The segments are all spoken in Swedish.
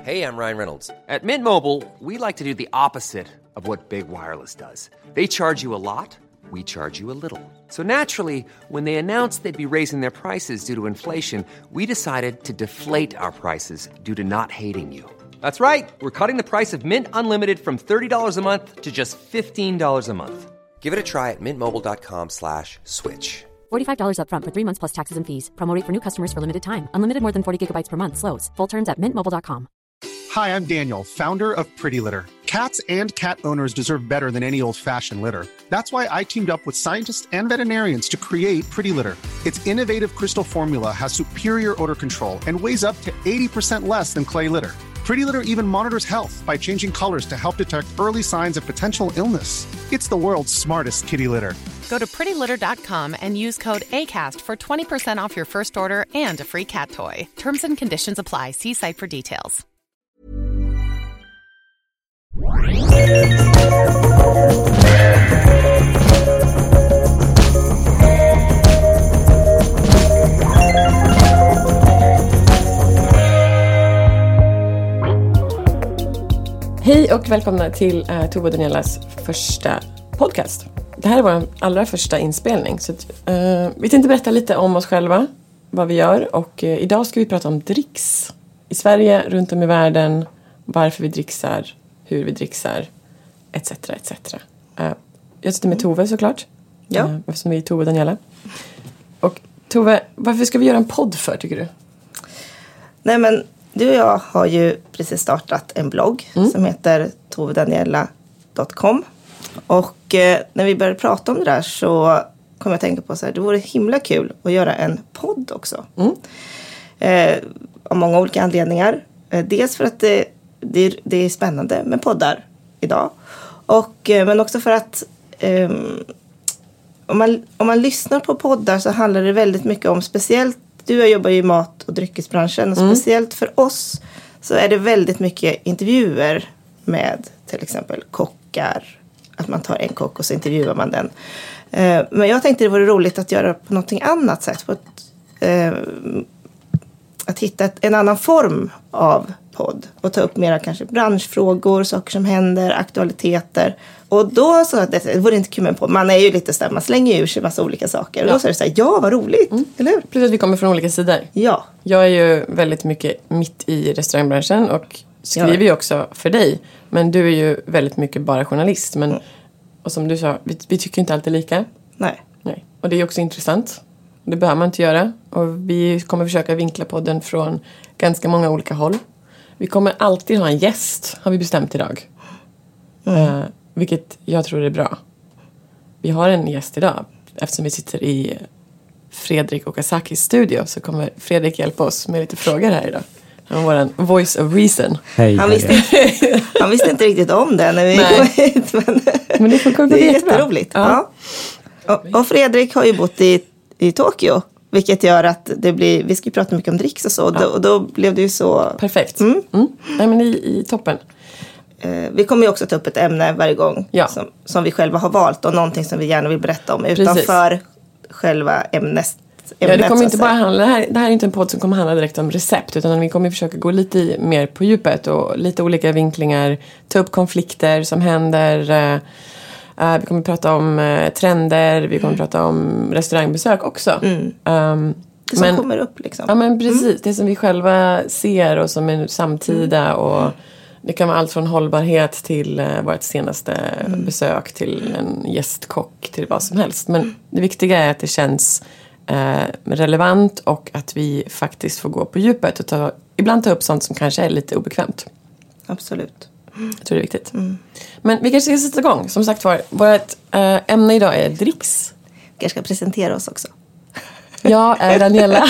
Hey, I'm Ryan Reynolds. At Mint Mobile, we like to do the opposite of what Big Wireless does. They charge you a lot, we charge you a little. So naturally, when they announced they'd be raising their prices due to inflation, we decided to deflate our prices due to not hating you. That's right. We're cutting the price of Mint Unlimited from $30 a month to just $15 a month. Give it a try at mintmobile.com/switch. $45 up front for 3 months plus taxes and fees. Promo rate for new customers for limited time. Unlimited more than 40 gigabytes per month. Slows full terms at mintmobile.com. Hi, I'm Daniel, founder of Pretty Litter. Cats and cat owners deserve better than any old-fashioned litter. That's why I teamed up with scientists and veterinarians to create Pretty Litter. Its innovative crystal formula has superior odor control and weighs up to 80% less than clay litter. Pretty Litter even monitors health by changing colors to help detect early signs of potential illness. It's the world's smartest kitty litter. Go to prettylitter.com and use code ACAST for 20% off your first order and a free cat toy. Terms and conditions apply. See site for details. Hej och välkomna till Tove och Danielas första podcast. Det här är vår allra första inspelning. Så vi tänkte berätta lite om oss själva, vad vi gör. Och idag ska vi prata om dricks. I Sverige, runt om i världen, varför vi dricksar, hur vi dricksar, etc. etc. Jag sitter med Tove såklart. Ja. Eftersom vi är Tove och Daniela. Och Tove, varför ska vi göra en podd för, tycker du? Nej, men du och jag har ju precis startat en blogg som heter tovedaniela.com. Och när vi började prata om det där så kom jag att tänka på så här, det vore himla kul att göra en podd också. Av många olika anledningar. Dels för att det är spännande med poddar idag. Men också för att om man lyssnar på poddar så handlar det väldigt mycket om, speciellt du och jag jobbar ju i mat- och dryckesbranschen och speciellt för oss så är det väldigt mycket intervjuer med till exempel kockar. Att man tar en kock och så intervjuar man den. Men jag tänkte det vore roligt att göra på någonting annat sätt. Att hitta en annan form av podd. Och ta upp mera kanske branschfrågor, saker som händer, aktualiteter. Och då så att det vore inte kul med på. Man är ju lite stämma, man slänger ju ur sig massa olika saker. Och då så är det så här, ja vad roligt, eller hur? Plus att vi kommer från olika sidor. Ja. Jag är ju väldigt mycket mitt i restaurangbranschen och skriver ju också för dig. Men du är ju väldigt mycket bara journalist. Men, och som du sa, vi tycker inte alltid lika. Nej. Och det är också intressant. Det behöver man inte göra. Och vi kommer försöka vinkla podden från ganska många olika håll. Vi kommer alltid ha en gäst, har vi bestämt idag. Vilket jag tror är bra. Vi har en gäst idag. Eftersom vi sitter i Fredrik Okazakis studio så kommer Fredrik hjälpa oss med lite frågor här idag. Han var en voice of reason. Hej, han visste inte riktigt om det när vi kom hit. Men det är jätteroligt. Ja. Och Fredrik har ju bott i Tokyo. Vilket gör att vi ska prata mycket om dricks och så. Och då blev det ju så... Perfekt. Nej, men i toppen. Vi kommer ju också ta upp ett ämne varje gång. Ja. Som vi själva har valt. Och någonting som vi gärna vill berätta om. Utanför själva ämnet. Ja, det kommer inte bara handla... Det här är inte en podd som kommer handla direkt om recept. Utan vi kommer försöka gå lite mer på djupet. Och lite olika vinklingar. Ta upp konflikter som händer... vi kommer prata om trender. Vi kommer prata om restaurangbesök också. Det som kommer upp liksom. Ja, men precis. Det som vi själva ser och som är samtida. Och det kan vara allt från hållbarhet till vårt senaste besök. Till en gästkock. Till vad som helst. Men det viktiga är att det känns relevant. Och att vi faktiskt får gå på djupet. Och ibland ta upp sånt som kanske är lite obekvämt. Absolut. Jag tror det är viktigt. Men vi kanske ska sätta igång. Som sagt var, vårt ämne idag är dricks. Vi kanske ska presentera oss också. Jag är Daniela.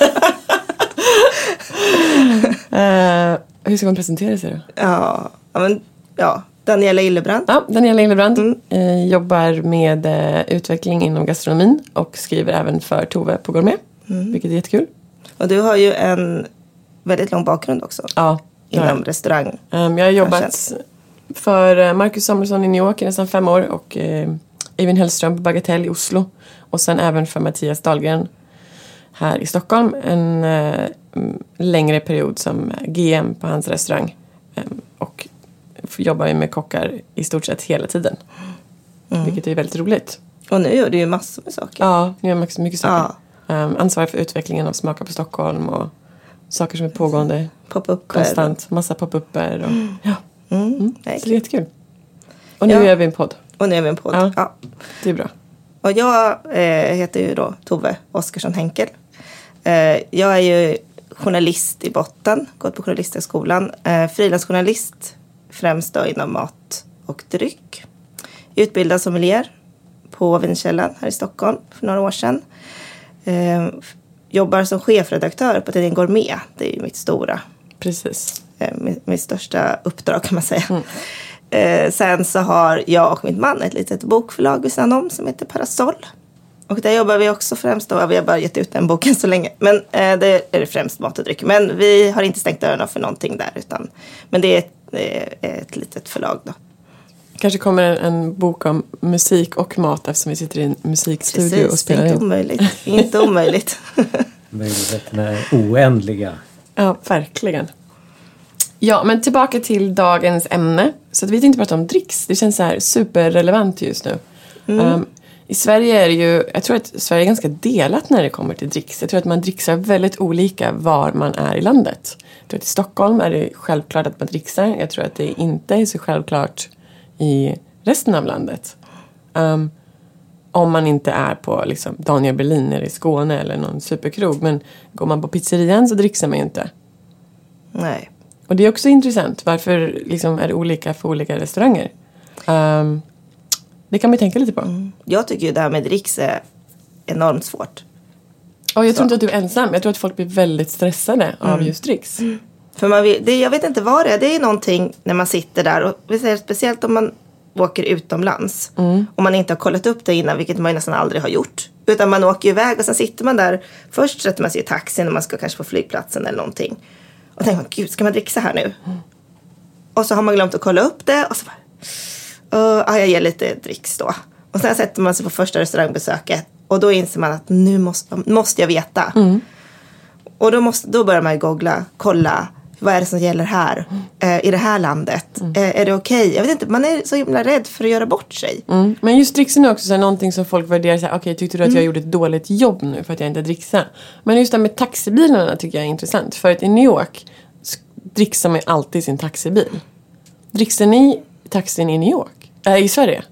Hur ska man presentera sig då? Daniela Illebrand. Ja, Daniela Illebrand. Jobbar med utveckling inom gastronomin. Och skriver även för Tove på Gourmet. Vilket är jättekul. Och du har ju en väldigt lång bakgrund också. Ja. Inom restaurang. Jag har jobbat för Marcus Samuelsson i New York i nästan 5 år. Och Eivind Hellström på Bagatell i Oslo. Och sen även för Mattias Dahlgren här i Stockholm en längre period som GM på hans restaurang. Och jobbar ju med kockar i stort sett hela tiden. Vilket är väldigt roligt. Och nu gör du ju massor med saker. Ja, nu gör jag mycket saker. Ansvarar för utvecklingen av Smaka på Stockholm och saker som är pågående. Pop-upper. Konstant. Massa pop-upper. Och, så det är jättekul. Och nu gör vi en podd. Ja. Det är bra. Och jag heter ju då Tove Oskarsson Henkel. Jag är ju journalist i botten. Gått på journalisthögskolan. Frilansjournalist. Främst då inom mat och dryck. Utbildad sommelier på Vinkällan här i Stockholm för några år sedan. Jobbar som chefredaktör på tidningen Gourmet. Det är ju mitt stora. Precis. Mitt största uppdrag kan man säga. Sen så har jag och min man ett litet bokförlag vid sidan om som heter Parasoll. Och där jobbar vi också främst då. Vi har bara gett ut den boken så länge. Men det är främst mat och dryck. Men vi har inte stängt öronen för någonting där. Men det är ett litet förlag då. Kanske kommer en bok om musik och mat eftersom vi sitter i en musikstudio. Precis, och spelar in. Inte omöjligt. Möjligheterna är oändliga. Ja, verkligen. Ja, men tillbaka till dagens ämne. Så att vi tänkte prata om dricks. Det känns så här superrelevant just nu. I Sverige är det ju, jag tror att Sverige är ganska delat när det kommer till dricks. Jag tror att man dricksar väldigt olika var man är i landet. Jag tror att i Stockholm är det självklart att man dricksar. Jag tror att det inte är så självklart i resten av landet. Om man inte är på liksom Daniel Berliner i Skåne eller någon superkrog. Men går man på pizzerian så dricksar man ju inte. Nej. Och det är också intressant. Varför liksom är det olika för olika restauranger? Det kan man tänka lite på. Jag tycker ju det här med dricks är enormt svårt. Och jag tror inte att du är ensam. Jag tror att folk blir väldigt stressade av just dricks. För jag vet inte vad det är. Det är någonting när man sitter där. Och vi säger speciellt om man åker utomlands. Och man inte har kollat upp det innan. Vilket man ju nästan aldrig har gjort. Utan man åker iväg och sen sitter man där. Först sätter man sig i taxin och man ska kanske på flygplatsen eller någonting. Och tänker man, gud, ska man dricksa här nu? Och så har man glömt att kolla upp det. Och så bara, jag ger lite dricks då. Och sen sätter man sig på första restaurangbesöket. Och då inser man att nu måste jag veta. Och då börjar man googla, kolla. Vad är det som gäller här? I det här landet? Är det okej? Jag vet inte, man är så himla rädd för att göra bort sig. Men just dricksen är också så här, någonting som folk värderar så här, okej, tyckte du att jag gjorde ett dåligt jobb nu för att jag inte dricksade? Men just det med taxibilarna tycker jag är intressant. För att i New York dricksar man alltid sin taxibil. Dricksar ni taxin i New York? I Sverige?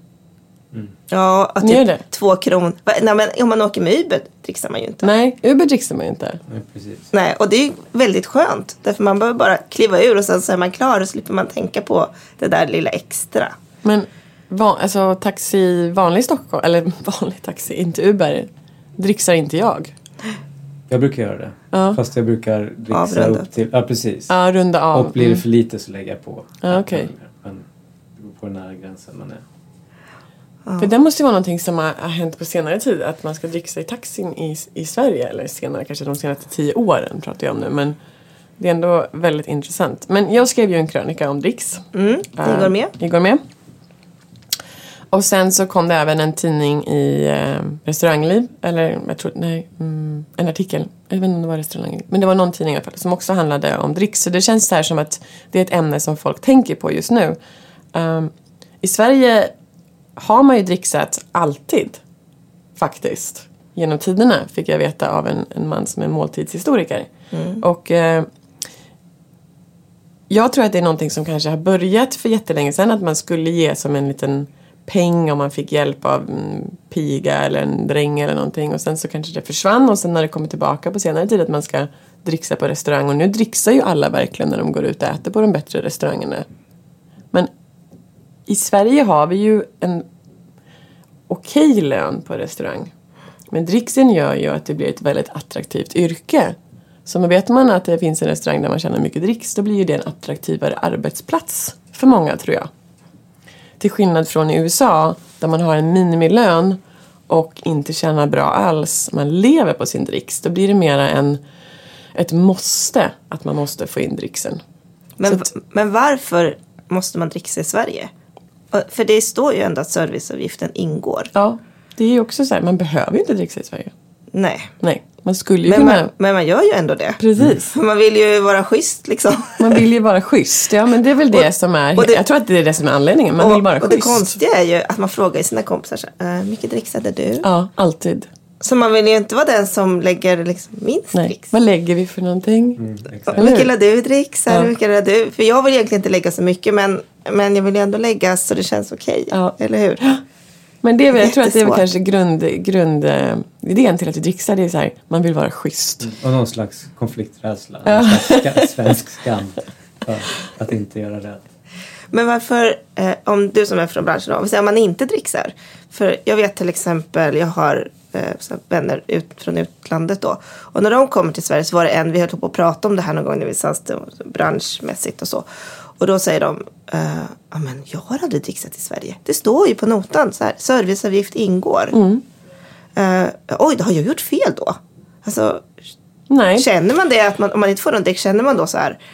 Ja, Ni gör det? 2 kronor. Nej, men om man åker med Uber dricksar man ju inte. Nej, Uber dricksar man ju inte. Nej, precis. Nej, och det är väldigt skönt. Därför man behöver bara kliva ur och sen så är man klar och slipper man tänka på det där lilla extra. Men alltså taxi, vanlig Stockholm, eller vanlig taxi, inte Uber, dricksar inte jag. Jag brukar göra det. Ja. Fast jag brukar dricksa Avrunda. upp till... Ja, precis. Ja, runda av. Och blir det för lite så lägger jag på. Ja, okej. Men det går på den här gränsen man är. För det måste ju vara någonting som har hänt på senare tid. Att man ska dricksa i taxin i Sverige. Eller senare, kanske de senaste 10 åren pratar jag om nu. Men det är ändå väldigt intressant. Men jag skrev ju en krönika om dricks. Det går med. Och sen så kom det även en tidning i Restaurangliv. Eller jag tror, en artikel. Jag vet inte om det var Restaurangliv. Men det var någon tidning i alla fall. Som också handlade om dricks. Så det känns så här som att det är ett ämne som folk tänker på just nu. I Sverige har man ju dricksat alltid. Faktiskt. Genom tiderna fick jag veta av en man som är måltidshistoriker. Och jag tror att det är någonting som kanske har börjat för jättelänge sedan. Att man skulle ge som en liten peng om man fick hjälp av en piga eller en dräng eller någonting. Och sen så kanske det försvann. Och sen när det kommer tillbaka på senare tid att man ska dricksa på restaurang. Och nu dricksar ju alla verkligen när de går ut och äter på de bättre restaurangerna. Men i Sverige har vi ju en okej lön på restaurang. Men dricksen gör ju att det blir ett väldigt attraktivt yrke. Så vet man att det finns en restaurang där man tjänar mycket dricks, då blir ju det en attraktivare arbetsplats för många, tror jag. Till skillnad från i USA, där man har en minimilön och inte tjänar bra alls. Man lever på sin dricks. Då blir det mera ett måste att man måste få in dricksen. Men varför måste man dricksa i Sverige? För det står ju ändå att serviceavgiften ingår. Ja, det är ju också så här, man behöver ju inte dricksa i Sverige. Nej. Man skulle ju kunna... Men man gör ju ändå det. Precis. Man vill ju vara schysst liksom. Man vill ju vara schysst. Ja, men det är väl det som är... jag tror att det är det som är anledningen. Man vill vara schysst. Och det konstiga är ju att man frågar sina kompisar så mycket dricksade du? Ja, alltid. Så man vill ju inte vara den som lägger liksom minst dricks. Vad lägger vi för någonting? Hur mycket la du dricksar? Hur mycket la du? För jag vill egentligen inte lägga så mycket. Men jag vill ju ändå lägga så det känns okej. Ja. Eller hur? Men det är väl, jag tror att det är väl kanske grundidén till att vi dricksar. Det är så här, man vill vara schysst. Och någon slags konflikträdsla. Någon slags svensk skam. För att inte göra rätt. Men varför, om du som är från branschen då, om man inte dricksar. För jag vet till exempel, jag har vänner från utlandet då. Och när de kommer till Sverige så var det vi höll på att prata om det här någon gång när vi satt branschmässigt och så. Och då säger de, men jag har aldrig dricksat i Sverige. Det står ju på notan så här, serviceavgift ingår. Oj, då har jag gjort fel då. Alltså, Nej. Känner man det att om man inte får någon drick, känner man då så här,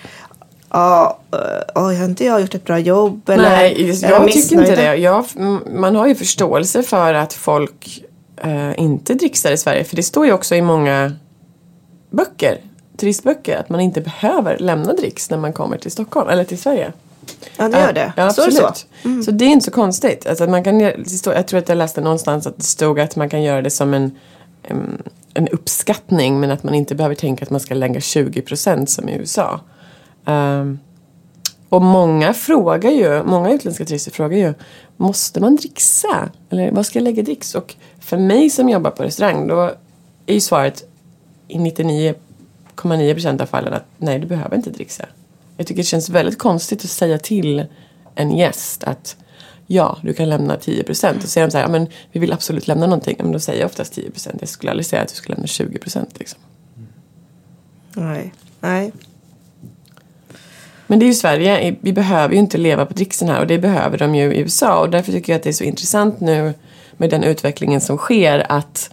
har inte jag gjort ett bra jobb? Eller, nej, jag tycker inte det. Man har ju förståelse för att folk inte dricksar i Sverige. För det står ju också i många böcker, turistböcker, att man inte behöver lämna dricks när man kommer till Stockholm eller till Sverige. Ja, det gör det. Ja, absolut. Så. Så det är inte så konstigt. Alltså, man kan, jag tror att jag läste någonstans att det stod att man kan göra det som en uppskattning, men att man inte behöver tänka att man ska lägga 20% som i USA. Och många utländska turister frågar ju, måste man dricksa? Eller vad ska jag lägga dricks? Och för mig som jobbar på restaurang, då är ju svaret i 99,9% av fallen att nej, du behöver inte dricksa. Jag tycker det känns väldigt konstigt att säga till en gäst att ja, du kan lämna 10%. Och säger de så här, men vi vill absolut lämna någonting. Men då säger jag oftast 10%. Jag skulle aldrig säga att du skulle lämna 20% liksom. Nej. Men det är ju Sverige, vi behöver ju inte leva på dricksen här, och det behöver de ju i USA. Och därför tycker jag att det är så intressant nu med den utvecklingen som sker, att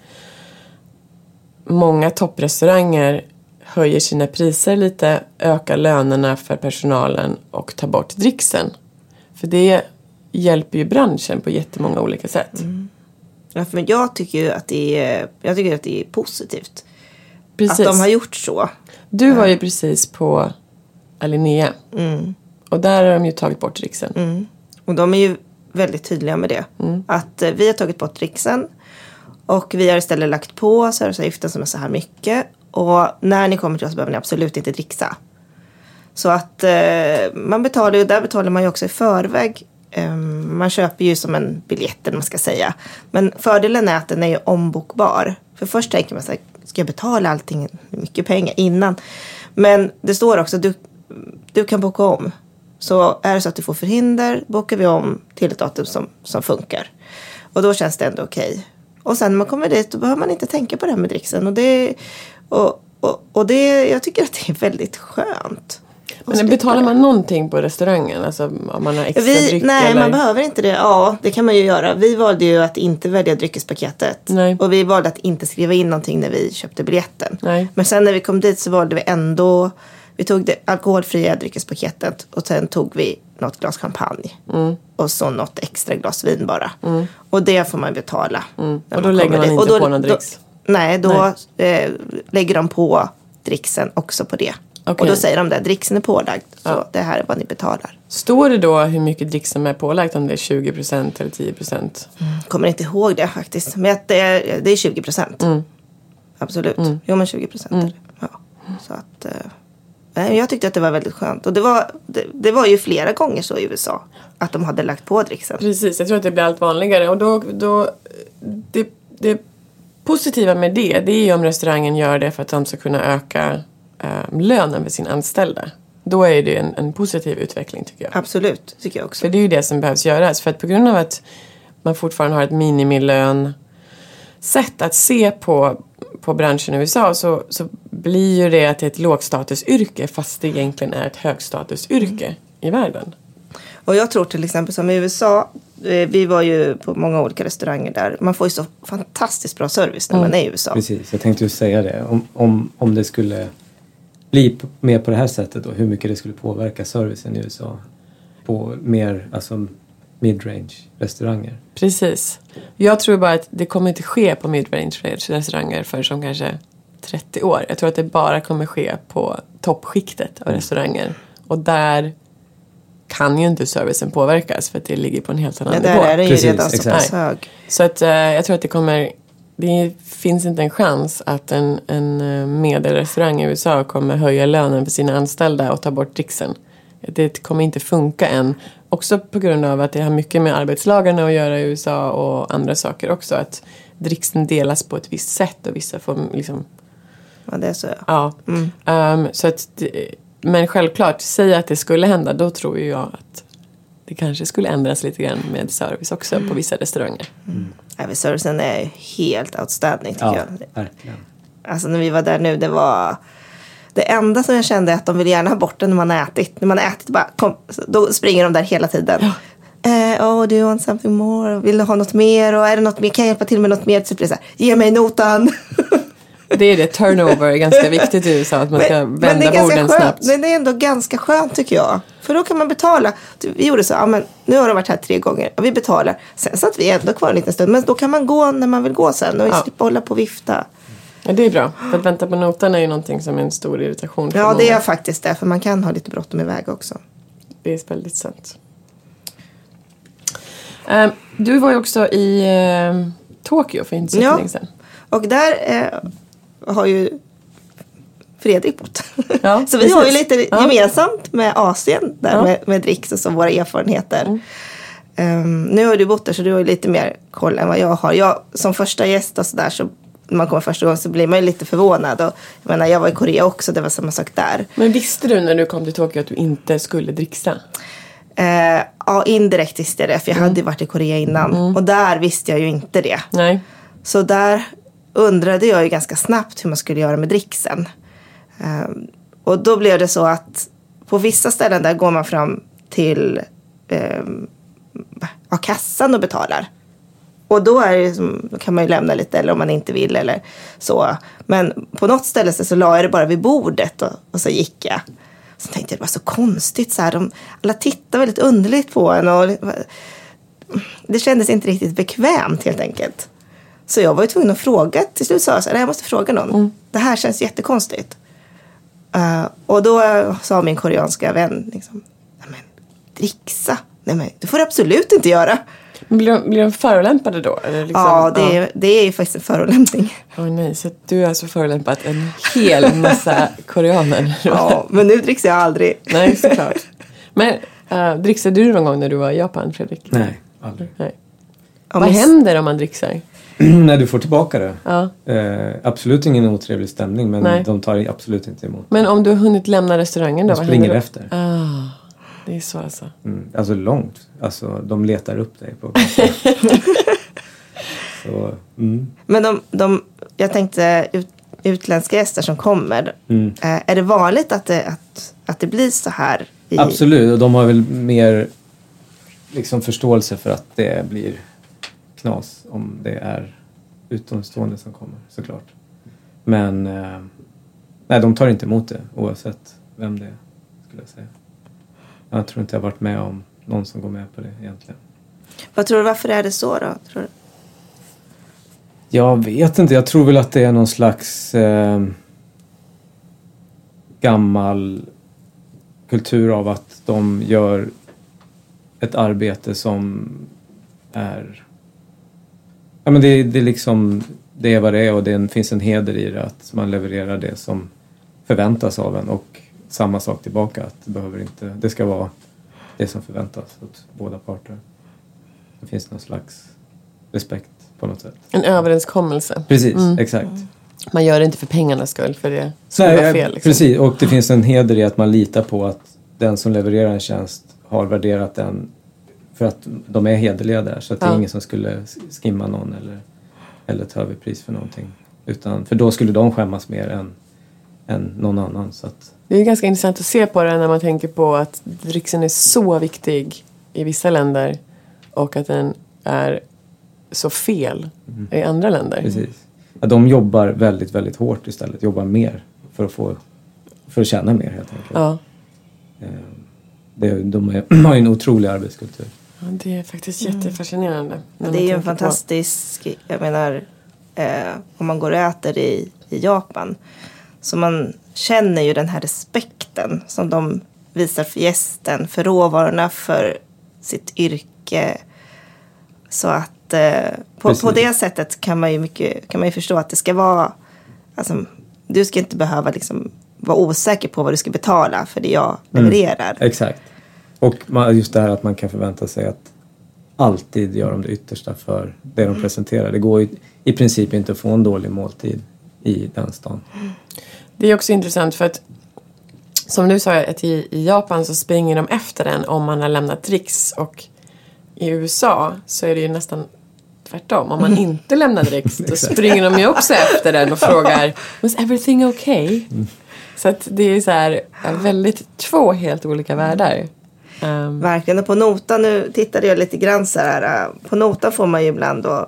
många topprestauranger höjer sina priser lite, ökar lönerna för personalen och tar bort dricksen. För det hjälper ju branschen på jättemånga olika sätt. Ja, men jag tycker ju att det är positivt. Precis. Att de har gjort så. Du var ju precis på Alinea. Och där har de ju tagit bort dricksen. Och de är ju väldigt tydliga med det. Att vi har tagit bort dricksen. Och vi har istället lagt på serviceavgiften som är så här mycket. Och när ni kommer till oss behöver ni absolut inte dricksa. Så att man betalar ju, där betalar man ju också i förväg. Man köper ju som en biljett, eller man ska säga. Men fördelen är att den är ju ombokbar. För först tänker man så här, ska jag betala allting, mycket pengar innan? Men det står också, du kan boka om. Så är det så att du får förhinder, bokar vi om till ett datum som funkar. Och då känns det ändå okej. Och sen när man kommer dit, då behöver man inte tänka på det här med dricksen. Och jag tycker att det är väldigt skönt. Men betalar man någonting på restaurangen? Alltså om man har extra dryck? Nej, eller? Man behöver inte det. Ja, det kan man ju göra. Vi valde ju att inte välja dryckespaketet. Nej. Och vi valde att inte skriva in någonting när vi köpte biljetten. Nej. Men sen när vi kom dit så valde vi ändå... Vi tog det alkoholfria dryckespaketet. Och sen tog vi något glas champagne. Och så något extra glas vin bara. Och det får man betala. Och då lägger man inte på någon dricks? Då lägger de på dricksen också på det. Okay. Och då säger de där, dricksen är pålagd. Så det här är vad ni betalar. Står det då hur mycket drick som är pålagt? Om det är 20% eller 10%? Kommer inte ihåg det faktiskt. Men det är 20%. Absolut. Jo, men 20%. Ja. Så att... jag tyckte att det var väldigt skönt. Och det var ju flera gånger så i USA. Att de hade lagt på dricksen. Precis, jag tror att det blir allt vanligare. Och då det positiva med det är ju om restaurangen gör det för att de ska kunna öka lönen för sin anställda. Då är det en positiv utveckling, tycker jag. Absolut, tycker jag också. För det är ju det som behövs göras. För att på grund av att man fortfarande har ett minimilön sätt att se på branschen i USA, så blir ju det att det är ett lågstatusyrke fast det egentligen är ett högstatusyrke i världen. Och jag tror till exempel som i USA, vi var ju på många olika restauranger där. Man får ju så fantastiskt bra service när man är i USA. Precis, jag tänkte ju säga det. Om det skulle bli mer på det här sättet då, hur mycket det skulle påverka servicen i USA på mer, alltså midrange-restauranger. Precis. Jag tror bara att det kommer inte ske på midrange-restauranger för som kanske 30 år. Jag tror att det bara kommer ske på toppskiktet av restauranger. Och där kan ju inte servicen påverkas för att det ligger på en helt annan nivå. Där är det ju Precis, redan så pass hög. Så att jag tror att det finns inte en chans att en medelrestaurang i USA kommer höja lönen för sina anställda och ta bort dricksen. Det kommer inte funka än. Också på grund av att det har mycket med arbetslagarna att göra i USA och andra saker också. Att dricksen delas på ett visst sätt och vissa får liksom... Ja, det är så. Ja. Så att men självklart, säga att det skulle hända, då tror ju jag att det kanske skulle ändras lite grann med service också på vissa restauranger. Servicen är helt outstanding tycker jag. Verkligen. Alltså när vi var där nu, det var det enda som jag kände att de vill gärna ha bort det när man har ätit. När man har ätit, bara, då springer de där hela tiden. Do you want something more? Vill du ha något mer? Och är det något mer? Kan jag hjälpa till med något mer? Så blir det så här, ge mig notan. Det är det, turnover är ganska viktigt i USA. Att man ska vända borden snabbt. Men det är ändå ganska skönt tycker jag. För då kan man betala. Vi gjorde så, men nu har de varit här 3 gånger. Och vi betalar. Sen satt vi ändå kvar en liten stund. Men då kan man gå när man vill gå sen. Och slippa hålla på och vifta. Ja, det är bra. För att vänta på notan är ju någonting som är en stor irritation för många. Det är faktiskt det. För man kan ha lite bråttom iväg också. Det är väldigt sant. Du var ju också i Tokyo för inte så länge sedan. Och där har ju Fredrik bott. Ja, så vi har ju lite gemensamt med Asien där med dricks och så våra erfarenheter. Nu har du bott där så du har ju lite mer koll än vad jag har. Jag som första gäst och sådär så när man kommer första gången så blir man ju lite förvånad. Och, jag var i Korea också, det var samma sak där. Men visste du när du kom till Tokyo att du inte skulle dricksa? Ja, indirekt visste jag det. För jag hade ju varit i Korea innan. Och där visste jag ju inte det. Nej. Så där undrade jag ju ganska snabbt hur man skulle göra med dricksen. Och då blev det så att på vissa ställen där går man fram till kassan och betalar. Och då är det då kan man ju lämna lite eller om man inte vill eller så. Men på något ställe så la jag det bara vid bordet och så gick jag. Så tänkte jag det var så konstigt så här. Alla tittar väldigt underligt på en och det kändes inte riktigt bekvämt helt enkelt. Så jag var ju tvungen att fråga. Till slut sa jag så här, jag måste fråga någon. Det här känns jättekonstigt. Och då sa min koreanska vän liksom, nej men dricksa. Nej men det får du absolut inte göra. Blir de förolämpade då? Eller liksom, ja, det är ju faktiskt en förolämpning. Nej, så du har alltså förolämpat en hel massa koreaner. Ja, men nu dricksar jag aldrig. Nej, såklart. Men dricksade du någon gång när du var i Japan, Fredrik? Nej, aldrig. Nej. Vad händer om man dricksar? Nej, du får tillbaka det. Ja. Absolut ingen otrevlig stämning, men de tar absolut inte emot. Men om du har hunnit lämna restaurangen då? De springer efter. Det är så alltså. Alltså långt. Alltså de letar upp dig på så, Men jag tänkte utländska gäster som kommer. Är det vanligt att det blir så här? Absolut, och de har väl mer liksom förståelse för att det blir knas om det är utomstående som kommer, såklart. Men nej, de tar inte emot det oavsett vem det är, skulle jag säga. Jag tror inte jag har varit med om någon som går med på det egentligen. Vad tror du, varför är det så då? Tror du? Jag vet inte, jag tror väl att det är någon slags gammal kultur av att de gör ett arbete som är... Ja, men det är liksom, det är vad det är och det finns en heder i det att man levererar det som förväntas av en och samma sak tillbaka, att det ska vara det som förväntas åt båda parter. Det finns någon slags respekt på något sätt. En överenskommelse. Precis, exakt. Man gör det inte för pengarnas skull, för det skulle vara fel. Liksom. Precis, och det finns en heder i att man litar på att den som levererar en tjänst har värderat den för att de är hederliga där. Så att det är ingen som skulle skimma någon eller ta över pris för någonting. För då skulle de skämmas mer än någon annan. Så att... Det är ganska intressant att se på det när man tänker på att dricksen är så viktig i vissa länder och att den är så fel i andra länder. Precis. Ja, de jobbar väldigt, väldigt hårt istället. Jobbar mer för att tjäna mer helt enkelt. Ja. De har ju en otrolig arbetskultur. Ja, det är faktiskt jättefascinerande. Det är ju en fantastisk, jag menar, om man går och äter i Japan. Så man känner ju den här respekten som de visar för gästen, för råvarorna, för sitt yrke. Så att på det sättet kan man ju förstå att det ska vara, alltså, du ska inte behöva liksom vara osäker på vad du ska betala för det jag levererar. Exakt. Och just det här att man kan förvänta sig att alltid gör de det yttersta för det de presenterar. Det går ju i princip inte att få en dålig måltid i den stan. Det är också intressant för att som du sa att i Japan så springer de efter en om man har lämnat dricks, och i USA så är det ju nästan tvärtom. Om man inte lämnar dricks då springer de ju också efter den och frågar was everything okay? Så att det är så här väldigt två helt olika världar. Verkligen. Och på notan, nu tittade jag lite grann så här, på notan får man ju ibland då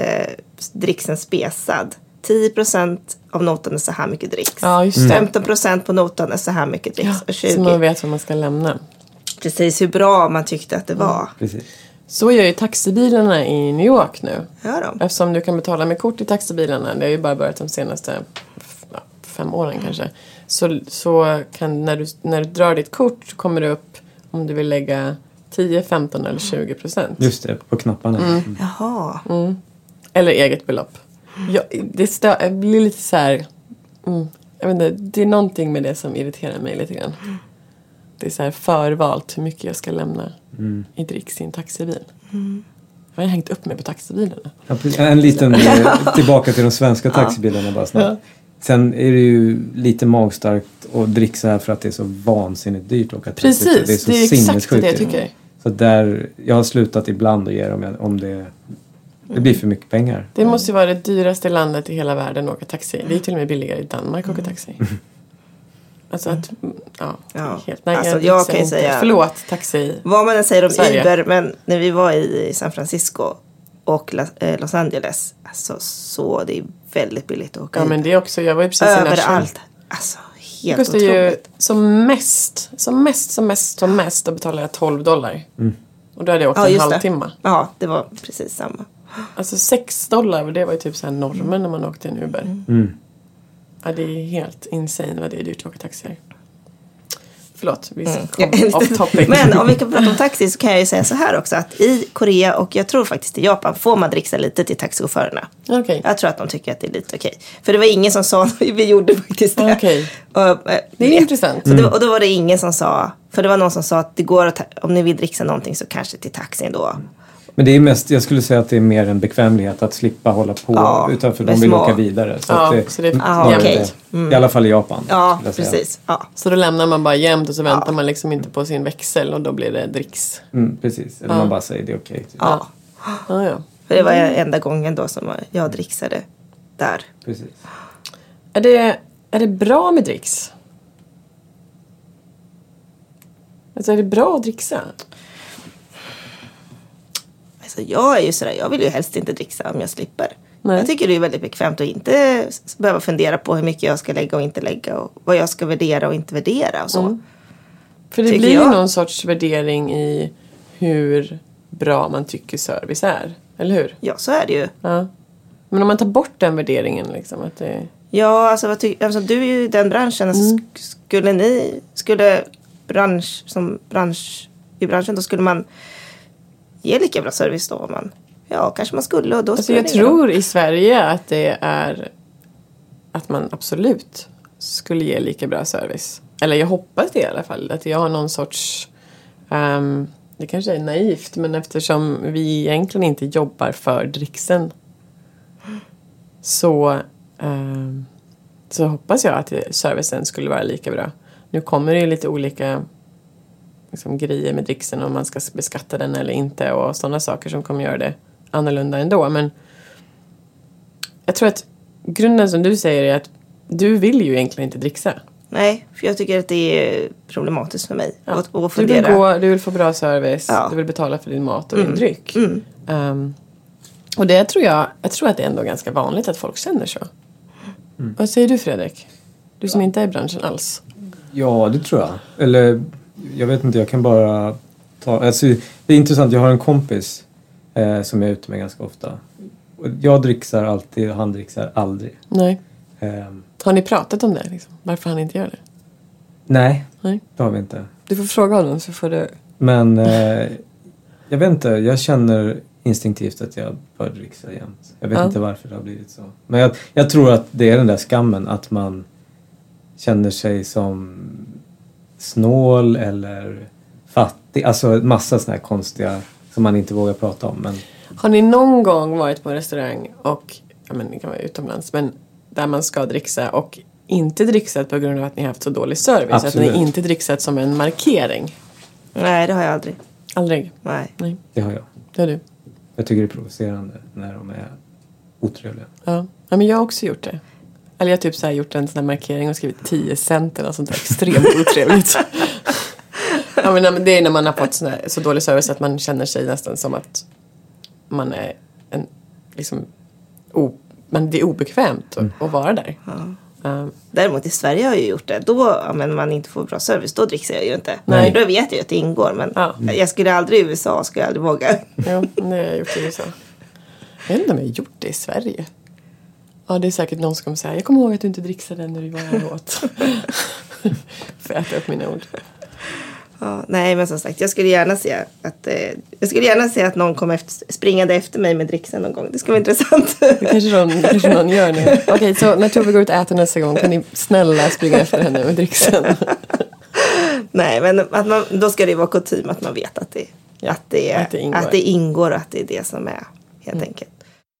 dricksen spesad. 10% av notan är så här mycket dricks. Ja, just det. 15% på notan är så här mycket dricks. Ja, och 20%. så man vet vad man ska lämna. Precis, hur bra man tyckte att det var. Precis. Så gör ju taxibilarna i New York nu. Gör de? Eftersom du kan betala med kort i taxibilarna. Det har ju bara börjat de senaste 5 åren kanske. Så kan när du drar ditt kort så kommer det upp om du vill lägga 10, 15 eller 20%. Just det, på knapparna. Jaha. Eller eget belopp. Det blir lite så här... jag vet inte, det är någonting med det som irriterar mig lite grann. Det är så här förvalt hur mycket jag ska lämna i dricks i en taxibil. Jag har hängt upp mig på taxibilarna. Ja, en liten tillbaka till de svenska taxibilarna bara snabbt. Ja. Sen är det ju lite magstarkt att dricksa här för att det är så vansinnigt dyrt att åka till. Precis, det är exakt det jag tycker. Så där, jag har slutat ibland att ge om det blir för mycket pengar. Det måste ju vara det dyraste landet i hela världen att åka taxi. Det är till och med billigare i Danmark att åka taxi. Alltså att, helt, nej, alltså jag kan ju säga, förlåt, taxi. Vad man än säger om Sverige. Uber, men när vi var i San Francisco och Los Angeles, alltså så det är väldigt billigt att åka. Ja, men det är också, jag var ju precis överallt. Alltså helt otroligt. Det kostar ju som mest då betalar jag $12. Och då hade jag åkt en halvtimme. Ja, det var precis samma. Alltså $6, det var ju typ så här normen när man åkte en Uber. Ja, det är helt insane vad det är dyrt att åka taxi. Förlåt, vi kom off topic. Men om vi kan prata om taxi så kan jag ju säga så här också. Att i Korea och jag tror faktiskt i Japan får man dricksa lite till taxichaufförerna. Okay. Jag tror att de tycker att det är lite okej. För det var ingen som sa, vi gjorde faktiskt det. Okay. Det är intressant. Så och då var det ingen som sa, för det var någon som sa att det går att, om ni vill dricksa någonting så kanske till taxin då. Men det är mest, jag skulle säga att det är mer en bekvämlighet att slippa hålla på utanför de vill åka vidare. Så att så det i alla fall i Japan. Ja, precis. Ja. Så då lämnar man bara jämt och så väntar man liksom inte på sin växel och då blir det dricks. Precis, eller man bara säger det är okej. Typ. Ja. För det var enda gången då som jag dricksade där. Precis. Är det bra med dricks? Alltså är det bra att dricksa? Alltså jag är ju sådär, jag vill ju helst inte dricksa om jag slipper. Nej. Jag tycker det är väldigt bekvämt att inte behöva fundera på hur mycket jag ska lägga och inte lägga. Och vad jag ska värdera och inte värdera och så. För det blir ju någon sorts värdering i hur bra man tycker service är. Eller hur? Ja, så är det ju. Ja. Men om man tar bort den värderingen liksom att det... Ja, alltså, alltså du är ju i den branschen. Alltså, skulle i branschen då skulle man ge lika bra service då om man... Ja, kanske man skulle och då alltså jag tror i Sverige att det är att man absolut skulle ge lika bra service. Eller jag hoppas det i alla fall. Att jag har någon sorts... det kanske är naivt, men eftersom vi egentligen inte jobbar för dricksen så hoppas jag att servicen skulle vara lika bra. Nu kommer det ju lite olika liksom, grejer med dricksen om man ska beskatta den eller inte och sådana saker som kommer göra det annorlunda ändå. Men jag tror att grunden som du säger är att du vill ju egentligen inte dricksa. Nej, för jag tycker att det är problematiskt för mig att fundera. Du vill få bra service, du vill betala för din mat och din dryck. Och det tror jag tror att det är ändå ganska vanligt att folk känner så. Vad säger du, Fredrik? Du som inte är i branschen alls. Ja, det tror jag. Eller, jag vet inte, jag kan bara Alltså, det är intressant, jag har en kompis som jag är ute med ganska ofta. Jag dricksar alltid och han dricksar aldrig. Nej. Har ni pratat om det? Liksom? Varför han inte gör det? Nej, det har vi inte. Du får fråga honom så får du... Men jag vet inte, jag känner instinktivt att jag bör dricksa jämt. Jag vet inte varför det har blivit så. Men jag tror att det är den där skammen att man känner sig som snål eller fattig. Alltså massa såna här konstiga som man inte vågar prata om. Men... Har ni någon gång varit på en restaurang och, ja men det kan vara utomlands, men där man ska dricksa och inte dricksat på grund av att ni har haft så dålig service? Absolut. Att ni inte dricksat som en markering? Nej, det har jag aldrig. Aldrig? Nej. Det har jag. Det har du? Jag tycker det är provocerande när de är otrevliga. Ja, men jag har också gjort det. Eller jag har typ så här gjort en sån här markering och skrivit 10 cent eller sånt där extremt otrevligt. Ja, men det är när man har fått så dålig service att man känner sig nästan som att man är en liksom men det är obekvämt att vara där. Ja. Däremot i Sverige har jag ju gjort det. Då, men man inte får bra service, då dricksar jag ju inte. Nej. Då vet jag ju att det ingår, men jag skulle aldrig i USA, skulle jag aldrig våga. Jo, det har jag gjort i USA. Jag vet inte om jag har gjort det i Sverige. Ja, det är säkert någon som kommer säga, jag kommer ihåg att du inte dricksade när du var här åt. Får jag äta upp mina ord. Ja, nej, men som sagt, jag skulle gärna se att någon kom springande efter mig med dricksen någon gång. Det skulle vara intressant. Det kanske någon gör nu. Okej, så när Tove går ut och äter nästa gång, kan ni snälla springa efter henne med dricksen? Nej, men då ska det vara kutym att man vet att det ingår och att det är det som är helt enkelt.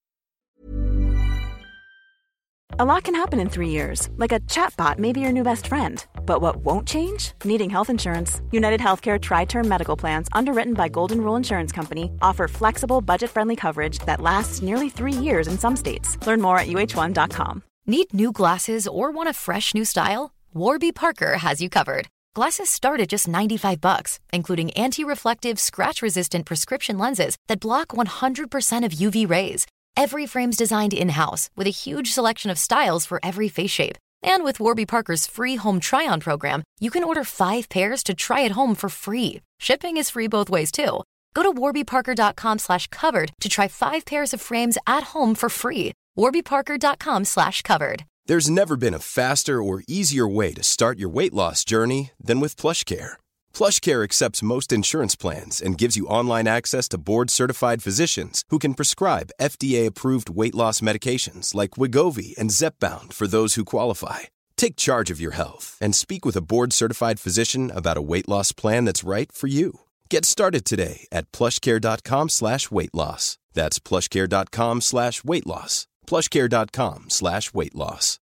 A lot can happen in 3 years, like a chatbot may be your new best friend. But what won't change? Needing health insurance. United Healthcare Tri-Term Medical Plans, underwritten by Golden Rule Insurance Company, offer flexible, budget-friendly coverage that lasts nearly 3 years in some states. Learn more at uh1.com. Need new glasses or want a fresh new style? Warby Parker has you covered. Glasses start at just $95, including anti-reflective, scratch-resistant prescription lenses that block 100% of UV rays. Every frame's designed in-house with a huge selection of styles for every face shape. And with Warby Parker's free home try-on program, you can order 5 pairs to try at home for free. Shipping is free both ways too. Go to warbyparker.com/covered to try 5 pairs of frames at home for free. warbyparker.com/covered. There's never been a faster or easier way to start your weight loss journey than with PlushCare. PlushCare accepts most insurance plans and gives you online access to board-certified physicians who can prescribe FDA-approved weight loss medications like Wegovy and Zepbound for those who qualify. Take charge of your health and speak with a board-certified physician about a weight loss plan that's right for you. Get started today at plushcare.com/weightloss. That's plushcare.com/weightloss. plushcare.com/weightloss.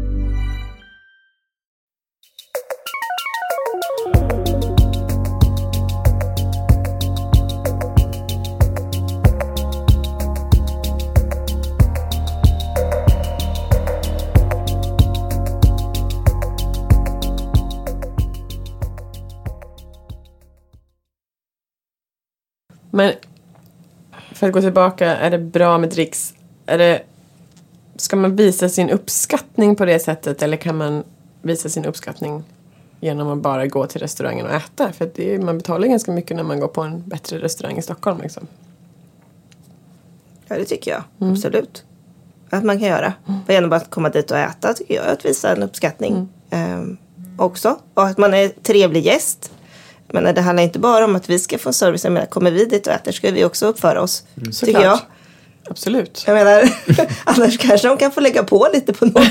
Men för att gå tillbaka, är det bra med dricks? Ska man visa sin uppskattning på det sättet, eller kan man visa sin uppskattning genom att bara gå till restaurangen och äta? För att man betalar ganska mycket när man går på en bättre restaurang i Stockholm liksom. Ja, det tycker jag. Absolut. Att man kan göra. För genom att komma dit och äta tycker jag att visa en uppskattning också. Och att man är trevlig gäst. Men det handlar inte bara om att vi ska få service. Jag menar, kommer vi dit och äter ska vi också uppföra oss. Tycker jag. Absolut. Jag menar, annars kanske de kan få lägga på lite på något.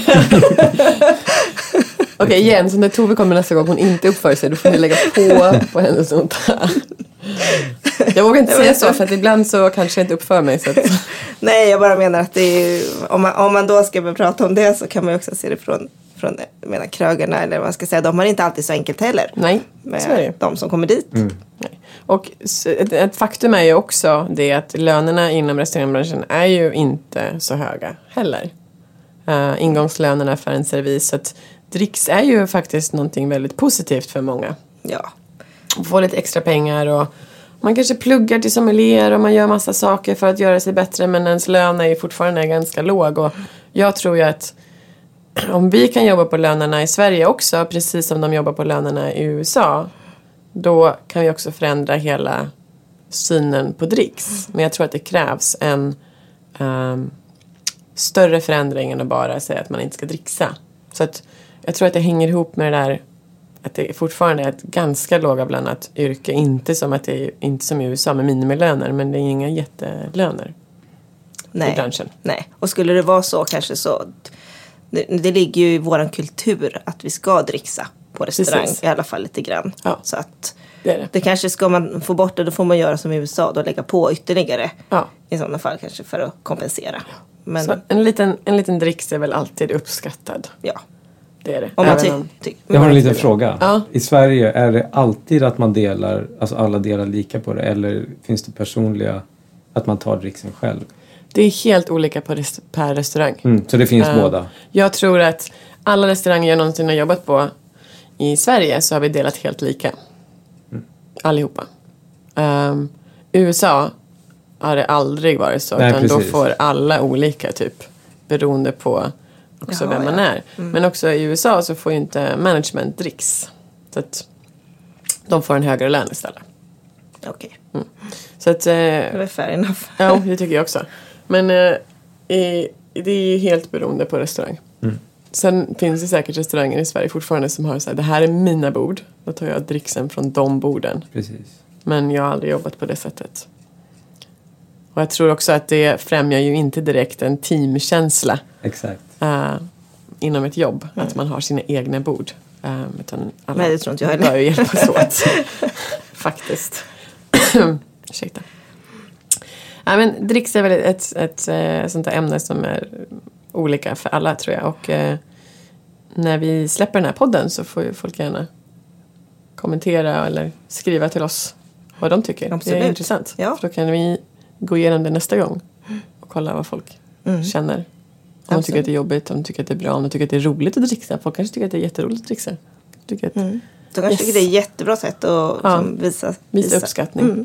Okej, igen, så när Tove kommer nästa gång hon inte uppför sig, då får ni lägga på henne sånt här. Jag vågar inte säga så, för att ibland så kanske jag inte uppför mig. Så att... Nej, jag bara menar att det är, om man då ska prata om det, så kan man ju också se det från krögarna, eller vad man ska säga. De har inte alltid så enkelt heller. Nej, så är det. De som kommer dit. Nej. Och ett faktum är ju också det att lönerna inom restaurangbranschen är ju inte så höga heller. Ingångslönerna för en servis. Så att dricks är ju faktiskt någonting väldigt positivt för många. Ja. Få lite extra pengar och man kanske pluggar till sommelier och man gör massa saker för att göra sig bättre, men ens lön är ju fortfarande ganska låg. Och jag tror ju att om vi kan jobba på lönerna i Sverige också, precis som de jobbar på lönerna i USA, då kan vi också förändra hela synen på dricks. Men jag tror att det krävs en större förändring än att bara säga att man inte ska dricksa. Så att jag tror att det hänger ihop med det där att det fortfarande är ett ganska lågavlönat yrke. Inte som att det är inte som i USA med minimilöner, men det är inga jättelöner i branschen. Nej, och skulle det vara så kanske så det ligger ju i våran kultur att vi ska dricksa på restaurang. Precis. I alla fall lite grann. Ja. Så att det kanske ska man få bort det, då får man göra som i USA, då lägga på ytterligare i sådana fall kanske för att kompensera. Men så en liten dricks är väl alltid uppskattad. Ja. Det är det. Jag har en liten fråga. Ja. I Sverige är det alltid att man delar, alltså alla delar lika på det, eller finns det personliga att man tar dricksen själv? Det är helt olika per restaurang. Så det finns båda? Jag tror att alla restauranger jag någonsin har jobbat på i Sverige så har vi delat helt lika. Allihopa. USA har det aldrig varit så. Nej, utan precis. Då får alla olika typ. Beroende på också vem man är. Men också i USA så får ju inte management dricks. Så att de får en högre lön istället. Okej. Så att, det är fair enough. Ja, det tycker jag också. Men det är ju helt beroende på restaurang. Sen finns det säkert restauranger i Sverige fortfarande som har så här: det här är mina bord. Då tar jag dricksen från de borden. Precis. Men jag har aldrig jobbat på det sättet. Och jag tror också att det främjar ju inte direkt en teamkänsla. Exakt. Inom ett jobb. Att man har sina egna bord. Utan alla Nej, det tror inte jag heller. bör ju hjälpas åt. Faktiskt. Ursäkta. Ja, men dricks är väl ett sånt där ämne som är olika för alla, tror jag. Och när vi släpper den här podden så får ju folk gärna kommentera eller skriva till oss vad de tycker. Absolut. Det är intressant. Ja. För då kan vi gå igenom det nästa gång och kolla vad folk känner. Om de tycker att det är jobbigt, om de tycker att det är bra, om de tycker att det är roligt att dricksa. Folk kanske tycker att det är jätteroligt att dricksa. De kanske tycker det är ett jättebra sätt att visa uppskattning.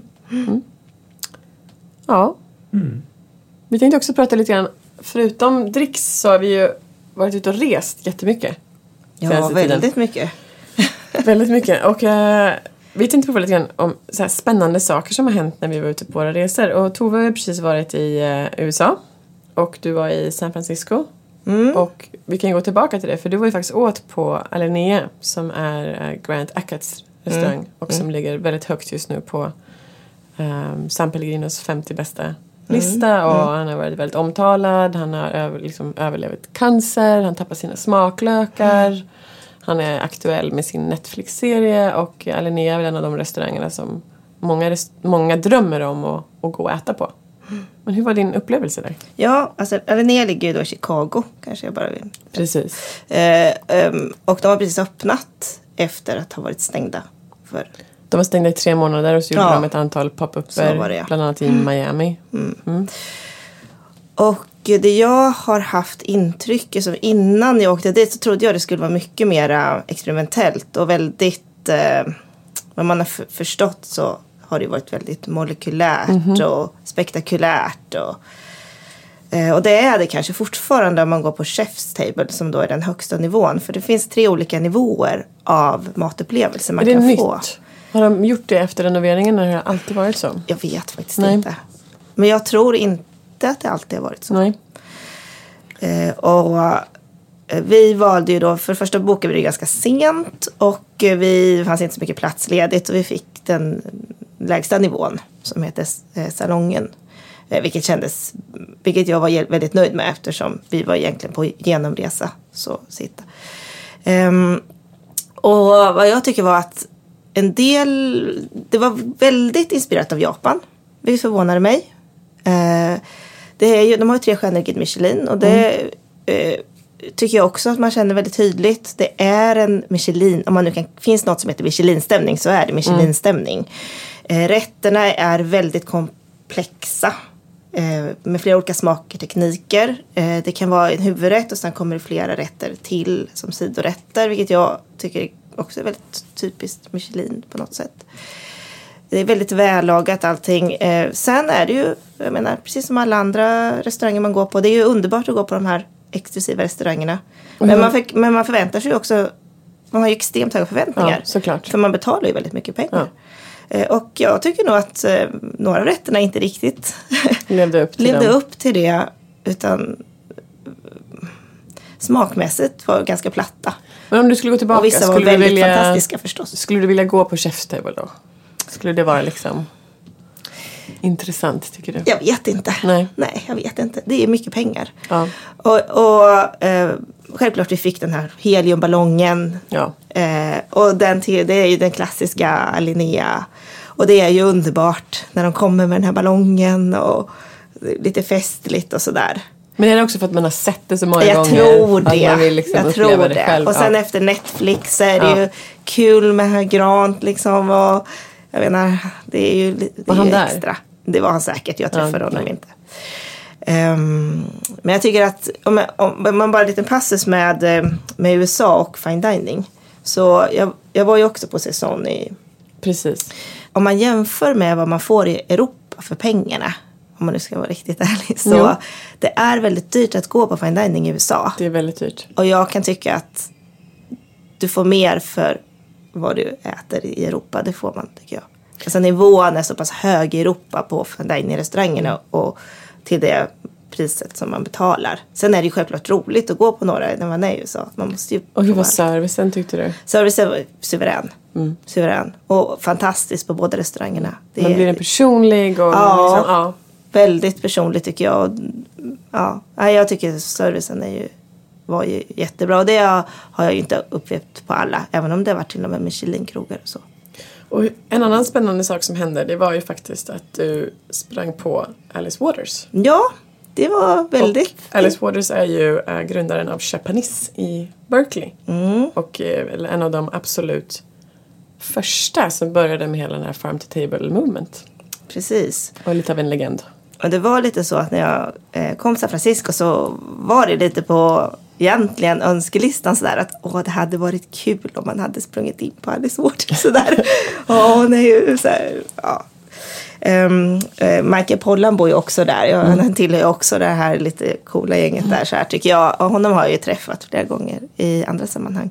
Ja. Vi tänkte också prata lite grann. Förutom dricks så har vi ju varit ute och rest jättemycket. Ja, väldigt mycket. Väldigt mycket. Och vi tänkte prata lite grann om så här spännande saker som har hänt när vi var ute på våra resor. Och Tove har precis varit i USA. Och du var i San Francisco. Och vi kan gå tillbaka till det. För du var ju faktiskt åt på Alinea, som är Grant Achatz restaurang. Och som ligger väldigt högt just nu på San Pellegrinos 50 bästa lista. Och han har varit väldigt omtalad. Han har överlevt cancer. Han tappar sina smaklökar. Han är aktuell med sin Netflix-serie. Och Alinea är en av de restaurangerna som många drömmer om att gå och äta på. Men hur var din upplevelse där? Ja, alltså Alinea ligger ju då i Chicago. Kanske jag bara vill. Precis. Och de har precis öppnat efter att ha varit stängda för... De var stängda i 3 månader och så gjorde de ett antal pop-upper. Bland annat i Miami. Och det jag har haft intryck som innan jag åkte dit så trodde jag det skulle vara mycket mer experimentellt och väldigt, vad man har förstått så har det varit väldigt molekylärt och spektakulärt och det är det kanske fortfarande om man går på Chef's Table som då är den högsta nivån, för det finns 3 olika nivåer av matupplevelser man kan få. Nytt? Har de gjort det efter renoveringen eller har det alltid varit så? Jag vet faktiskt inte. Men jag tror inte att det alltid har varit så. Nej. Och vi valde ju då, för första boken var det ganska sent och det fanns inte så mycket plats ledigt och vi fick den lägsta nivån som heter salongen. Vilket jag var väldigt nöjd med eftersom vi var egentligen på genomresa. Så sitta. Och vad jag tycker var att det var väldigt inspirerat av Japan. Det förvånade mig. De har ju 3 stjärnor i Guide Michelin och det tycker jag också att man känner väldigt tydligt. Det är en Michelin, om man nu finns något som heter Michelin-stämning så är det Michelin-stämning. Rätterna är väldigt komplexa med flera olika smaker, tekniker. Det kan vara en huvudrätt och sen kommer det flera rätter till som sidorätter, vilket jag tycker också är väldigt typiskt Michelin på något sätt. Det är väldigt vällagat allting. Sen är det ju, jag menar, precis som alla andra restauranger man går på. Det är ju underbart att gå på de här exklusiva restaurangerna. Men man förväntar sig också man har ju extremt höga förväntningar. Ja, såklart. För man betalar ju väldigt mycket pengar. Och jag tycker nog att några av rätterna inte riktigt levde upp till det. Utan smakmässigt var ganska platta. Men om du skulle gå tillbaka, och vissa var väldigt fantastiska förstås. Skulle du vilja gå på Chef's Table då? Skulle det vara liksom intressant, tycker du? Jag vet inte. Nej, jag vet inte. Det är mycket pengar. Ja. Och självklart vi fick den här heliumballongen. Ja. Och det är ju den klassiska Linnea. Och det är ju underbart när de kommer med den här ballongen och lite festligt och sådär. Men är det också för att man har sett det så många gånger? Jag tror det. Man vill liksom jag tror det. Själv. Och sen efter Netflix så är det ju kul med herr Grant liksom. Och jag menar, det är ju, det är ju extra. Det var han säkert. Jag träffade honom inte. Men jag tycker att om man bara en liten passus med USA och fine dining. Så jag var ju också på säsong i... Precis. Om man jämför med vad man får i Europa för pengarna, om man nu ska vara riktigt ärlig, så det är väldigt dyrt att gå på fine dining i USA. Det är väldigt dyrt. Och jag kan tycka att du får mer för vad du äter i Europa. Det får man, tycker jag. Alltså nivån är så pass hög i Europa på fine dining-restaurangerna och till det priset som man betalar. Sen är det ju självklart roligt att gå på några när man är i USA. Man måste ju... Och hur var servicen, tyckte du? Servicen var suverän. Och fantastiskt på båda restaurangerna. Man blir en personlig och... Väldigt personligt tycker jag. Jag tycker servicen var ju jättebra. Och det har jag ju inte upplevt på alla. Även om det har varit till och med Michelin-krogar och så. Och en annan spännande sak som hände, det var ju faktiskt att du sprang på Alice Waters. Ja, det var väldigt... Och Alice Waters är ju grundaren av Chez Panisse i Berkeley. Och en av de absolut första som började med hela den här farm to table movement. Precis. Och lite av en legend. Och det var lite så att när jag kom till San Francisco så var det lite på egentligen önskelistan sådär att det hade varit kul om man hade sprungit in på Alice Waters sådär. Michael Pollan bor ju också där. Han tillhör ju också det här lite coola gänget där så här tycker jag. Och honom har jag ju träffat flera gånger i andra sammanhang.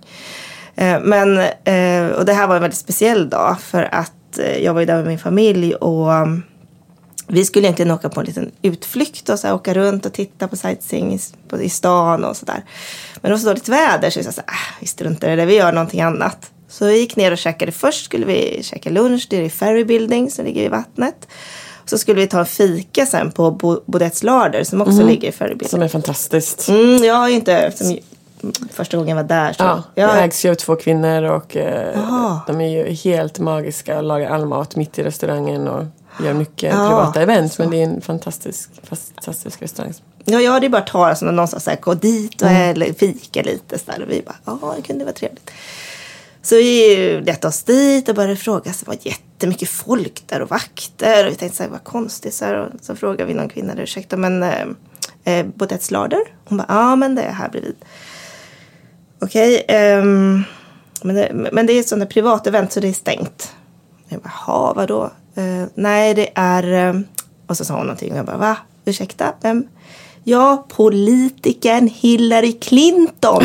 Och det här var en väldigt speciell dag för att jag var ju där med min familj och vi skulle egentligen åka på en liten utflykt och så här, åka runt och titta på sightseeing i stan och sådär. Men det var så dåligt väder så jag sa vi struntar i det, vi gör någonting annat. Så vi gick ner och käkade. Först skulle vi käka lunch, det är i Ferry Building som ligger i vattnet. Så skulle vi ta en fika sen på Baudette's Larder som också ligger i Ferry Building. Som är fantastiskt. Jag har ju inte... Första gången jag var där. Så. Det ägs ju av 2 kvinnor och de är ju helt magiska och lagar all mat mitt i restaurangen och gör mycket privata event. Men det är en fantastisk restaurang. Ja, jag hade ju bara talat om någonstans så här, gå dit och eller fika lite. Så där, och vi bara, det kunde vara trevligt. Så vi lät oss dit och började fråga. Så det var jättemycket folk där och vakter. Och vi tänkte så här, vad konstigt. Så frågade vi någon kvinna där, ursäkta, men Baudette's Larder? Hon bara, men det är här bredvid. Okej, men det är ett sånt där privat event så det är stängt. Jag bara, vadå? Nej, det är... Och så sa hon någonting och jag bara, va? Ursäkta, vem? Ja, politikern Hillary Clinton.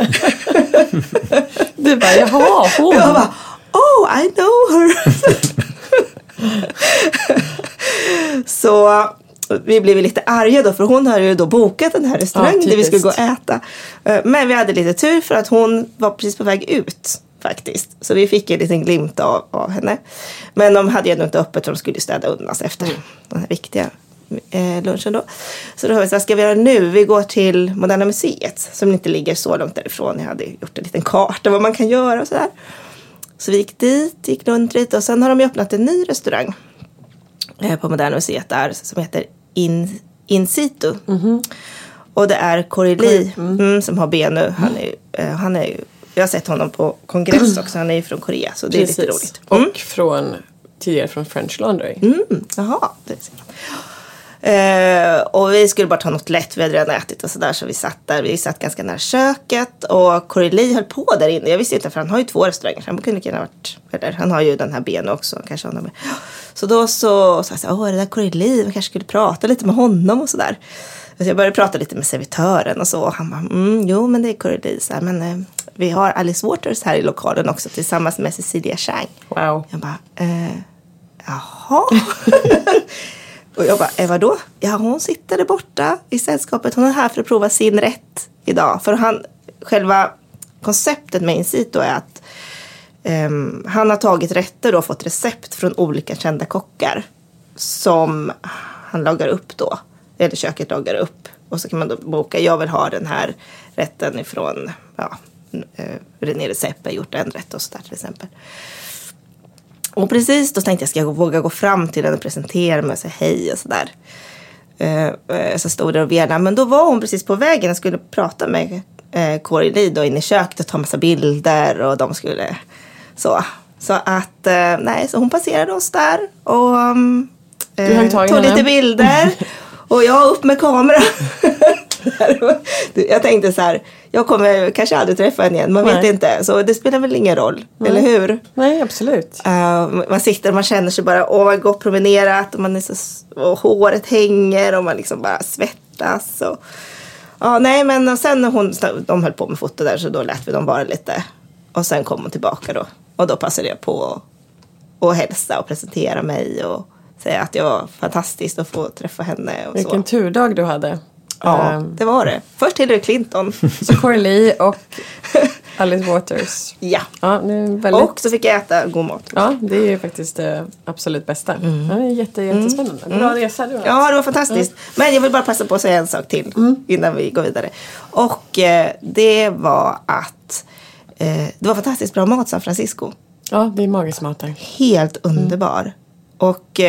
Du bara, jaha, hon. Jag bara, I know her. Så... Vi blev lite arga då för hon hade ju då bokat den här restaurangen där vi skulle gå och äta. Men vi hade lite tur för att hon var precis på väg ut faktiskt. Så vi fick en liten glimt av henne. Men de hade ju ändå inte öppet så de skulle städa undan sig efter den här viktiga lunchen då. Så då hörde vi så här, ska vi göra nu? Vi går till Moderna Museet som inte ligger så långt därifrån. Jag hade gjort en liten karta vad man kan göra och sådär. Så vi gick runt lite och sen har de ju öppnat en ny restaurang på Moderna Museet där som heter In Situ. Och det är Coralie som har ben nu. Han är ju, jag har sett honom på kongress också. Han är ju från Korea så det är lite roligt. Och tidigare från French Laundry. Jaha, det är och vi skulle bara ta något lätt. Vi hade redan ätit och sådär så vi satt där. Vi satt ganska nära köket och Coralie höll på där inne. Jag visste inte för han har ju 2 restauranger. Han kunde kunna varit, eller han har ju den här benen också. Kanske han har med. Så då så sa jag det där Coralie, vi kanske skulle prata lite med honom och sådär. Så jag började prata lite med servitören och så. Och han bara, jo men det är Coralie. Så här, men vi har Alice Waters här i lokalen också tillsammans med Cecilia Chang. Wow. Jag bara, jaha. Och jag bara, vadå? Ja, hon sitter där borta i sällskapet. Hon är här för att prova sin rätt idag. För själva konceptet med Incito är att han har tagit rätter och fått recept från olika kända kockar. Som han lagar upp då. Eller köket lagar upp. Och så kan man då boka, jag vill ha den här rätten ifrån, René Recept har gjort en rätt och så där till exempel. Och precis då tänkte jag, ska jag våga gå fram till henne och presentera mig och säga hej och sådär. Så stod där och vela. Men då var hon precis på vägen och skulle prata med Corey Lee då inne i köket och ta massa bilder och de skulle så att så hon passerade oss där och tog lite bilder och jag upp med kameran. Jag tänkte så här, jag kommer kanske aldrig träffa henne igen, man vet inte, så det spelar väl ingen roll, eller hur? Nej, absolut. Man sitter och man känner sig bara, man går promenerat och man är och håret hänger och man liksom bara svettas och men och sen när de höll på med foto där, så då lät vi dem vara lite och sen kom hon tillbaka då och då passade jag på att hälsa och presentera mig och säga att det var fantastiskt att få träffa henne och vilken turdag du hade. Ja, det var det. Först Hillary Clinton. Så Corey Lee och Alice Waters. Ja. Det är väldigt... Och så fick jag äta god mat. Ja, det är ju faktiskt det absolut bästa. Det är jättespännande. Bra resa du har. Ja, det var fantastiskt. Men jag vill bara passa på att säga en sak till innan vi går vidare. Och det var att det var fantastiskt bra mat i San Francisco. Ja, det är magisk mat där. Helt underbar. Och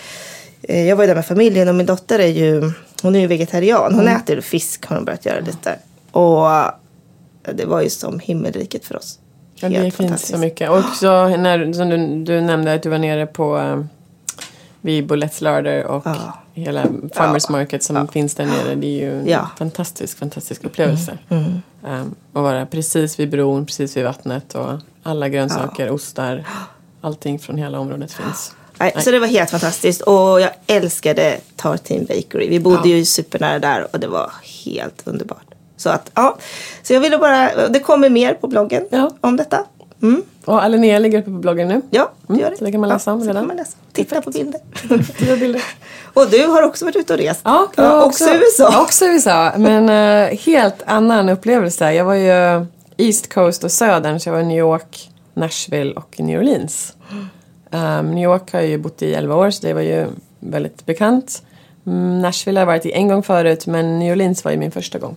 jag var ju där med familjen och min dotter hon är ju vegetarian. Hon äter fisk, har hon börjat göra lite. Och det var ju som himmelriket för oss. Ja, det finns så mycket. Och så som du nämnde att du var nere på vid Bullets Larder och hela Farmers Market som finns där nere. Det är ju en fantastisk upplevelse. Att vara precis vid bron, precis vid vattnet och alla grönsaker, ostar, allting från hela området finns. Så det var helt fantastiskt. Och jag älskade Tartine Bakery. Vi bodde ju supernära där och det var helt underbart. Så att, så jag ville bara, det kommer mer på bloggen om detta. Och Linnea ligger uppe på bloggen nu. Ja, det gör det. Så det kan man läsa om redan. Kan man läsa. Titta på bilder. Och du har också varit ute och rest. Ja, också USA. Också USA, men helt annan upplevelse. Jag var ju East Coast och Södern, så jag var i New York, Nashville och New Orleans. New York har jag ju bott i 11 år, så det var ju väldigt bekant. Nashville har jag varit i en gång förut, men New Orleans var ju min första gång.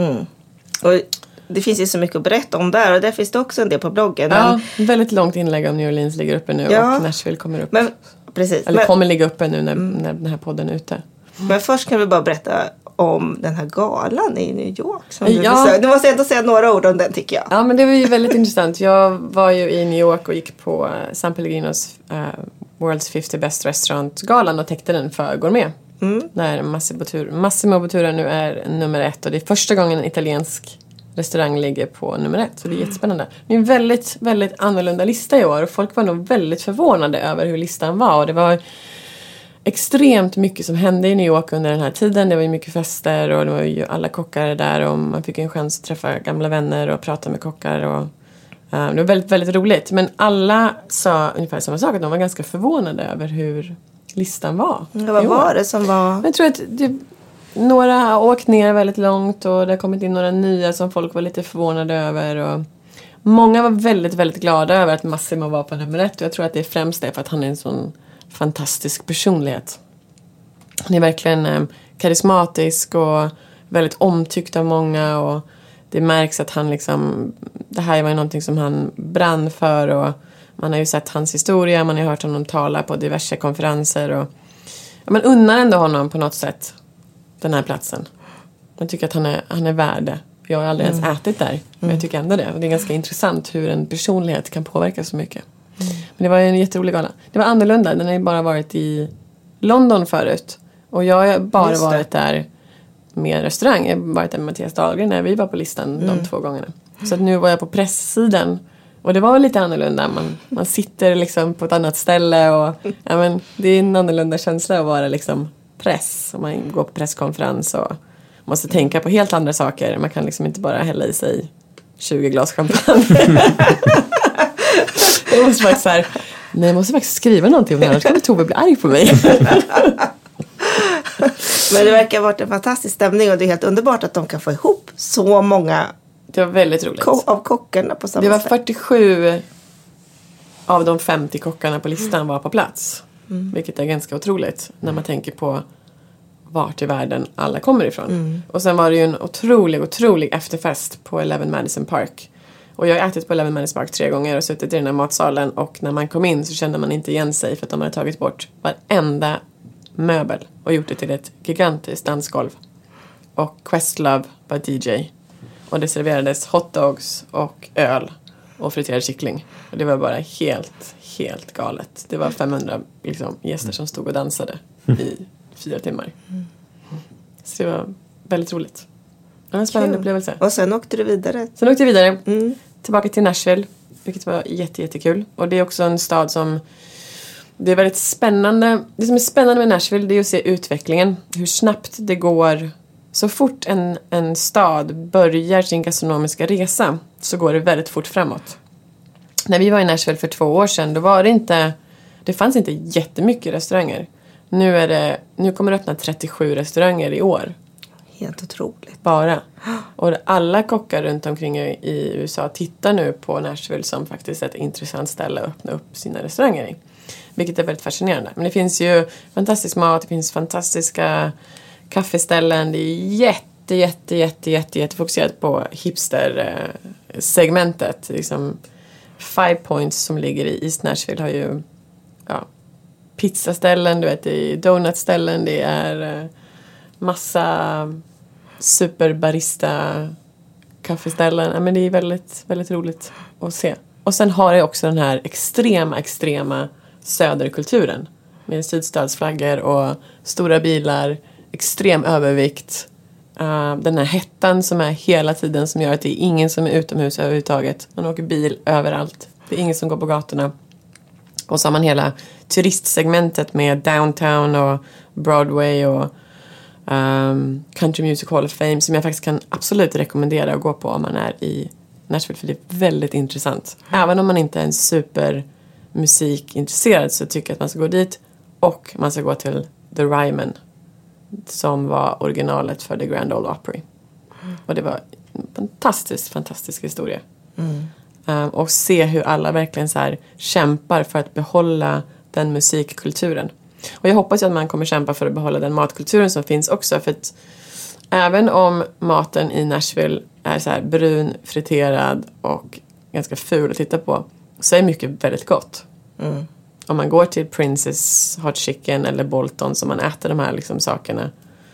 Och det finns ju så mycket att berätta om där, och där finns det också en del på bloggen. Ja, väldigt långt inlägg om New Orleans ligger uppe nu och Nashville kommer upp. Kommer ligga uppe nu när den här podden är ute. Men först kan vi bara berätta om den här galan i New York som du besökte. Du måste ändå säga några ord om den, tycker jag. Ja, men det var ju väldigt intressant. Jag var ju i New York och gick på San Pellegrinos World's 50 Best Restaurant-galan och täckte den för Gourmet. När Massimo Bottura nu är nummer 1 och det är första gången en italiensk restaurang ligger på nummer 1. Så det är jättespännande. Det är en väldigt, väldigt annorlunda lista i år och folk var nog väldigt förvånade över hur listan var. Och det var extremt mycket som hände i New York under den här tiden. Det var ju mycket fester och det var ju alla kockar där och man fick en chans att träffa gamla vänner och prata med kockar och det var väldigt, väldigt roligt. Men alla sa ungefär samma sak, att de var ganska förvånade över hur listan var. Vad var det som var? Jag tror att några har åkt ner väldigt långt och det har kommit in några nya som folk var lite förvånade över och många var väldigt, väldigt glada över att Massimo var på nummer 1 och jag tror att det är främst det för att han är en sån fantastisk personlighet. Han är verkligen karismatisk och väldigt omtyckt av många och det märks att han liksom, det här var ju någonting som han brann för och man har ju sett hans historia, man har hört honom tala på diverse konferenser och man unnar ändå honom på något sätt den här platsen. Jag tycker att han är värd det. Jag har aldrig ens ätit där, men jag tycker ändå det. Och det är ganska intressant hur en personlighet kan påverka så mycket. Men det var en jätterolig gala. Det var annorlunda. Den har ju bara varit i London förut. Och jag har bara varit där med en restaurang. Jag har varit där med Mattias Dahlgren när vi var på listan de 2 gångerna. Så att nu var jag på presssidan. Och det var lite annorlunda. Man sitter liksom på ett annat ställe. Och, ja, men, det är en annorlunda känsla att vara liksom press. Och man går på presskonferens och måste tänka på helt andra saker. Man kan liksom inte bara hälla i sig 20 glas champagne. Jag måste faktiskt så här, nej, jag måste faktiskt skriva någonting om det här, annars kommer Tove bli arg på mig. Men det verkar ha varit en fantastisk stämning och det är helt underbart att de kan få ihop så många. Det var väldigt roligt. Av kockarna på samma Det var sätt. 47 av de 50 kockarna på listan var på plats. Vilket är ganska otroligt när man tänker på vart i världen alla kommer ifrån. Och sen var det ju en otrolig efterfest på 11 Madison Park. Och jag har ätit på 11 Madison Park 3 gånger och suttit i den här matsalen. Och när man kom in så kände man inte igen sig för att de hade tagit bort varenda möbel och gjort det till ett gigantiskt dansgolv. Och Questlove var DJ. Och det serverades hotdogs och öl och friterad kyckling. Och det var bara helt galet. Det var 500 liksom, gäster som stod och dansade i 4 timmar. Så det var väldigt roligt. Det var en spännande upplevelse. Och sen åkte du vidare. Tillbaka till Nashville. Vilket var jättekul. Och det är också en stad som... Det är väldigt spännande. Det som är spännande med Nashville, det är att se utvecklingen. Hur snabbt det går. Så fort en stad börjar sin gastronomiska resa så går det väldigt fort framåt. När vi var i Nashville för 2 år sedan, då var det inte... Det fanns inte jättemycket restauranger. Nu kommer det öppna 37 restauranger i år. Helt otroligt. Bara. Och alla kockar runt omkring i USA tittar nu på Nashville som faktiskt ett intressant ställe att öppna upp sina restauranger i. Vilket är väldigt fascinerande. Men det finns ju fantastisk mat, det finns fantastiska kaffeställen. Det är jätte fokuserat på hipster-segmentet. Liksom 5 Points som ligger i East Nashville har ju pizzaställen, du vet, det är donutställen, det är massa superbarista kaffeställen. Men det är väldigt roligt att se. Och sen har det också den här extrema söderkulturen med sydstatsflaggor och stora bilar, extrem övervikt. Den här hettan som är hela tiden som gör att det är ingen som är utomhus överhuvudtaget. Man åker bil överallt. Det är ingen som går på gatorna. Och så har man hela turistsegmentet med downtown och Broadway och Country Music Hall of Fame som jag faktiskt kan absolut rekommendera att gå på om man är i Nashville, för det är väldigt intressant. Även om man inte är en supermusikintresserad så tycker jag att man ska gå dit och man ska gå till The Ryman som var originalet för The Grand Ole Opry. Och det var en fantastisk historia. Och se hur alla verkligen så här kämpar för att behålla den musikkulturen. Och jag hoppas att man kommer kämpa för att behålla den matkulturen som finns också. För att även om maten i Nashville är så här brun, friterad och ganska ful att titta på, så är mycket väldigt gott. Om man går till Princess Hot Chicken eller Bolton som man äter de här liksom sakerna,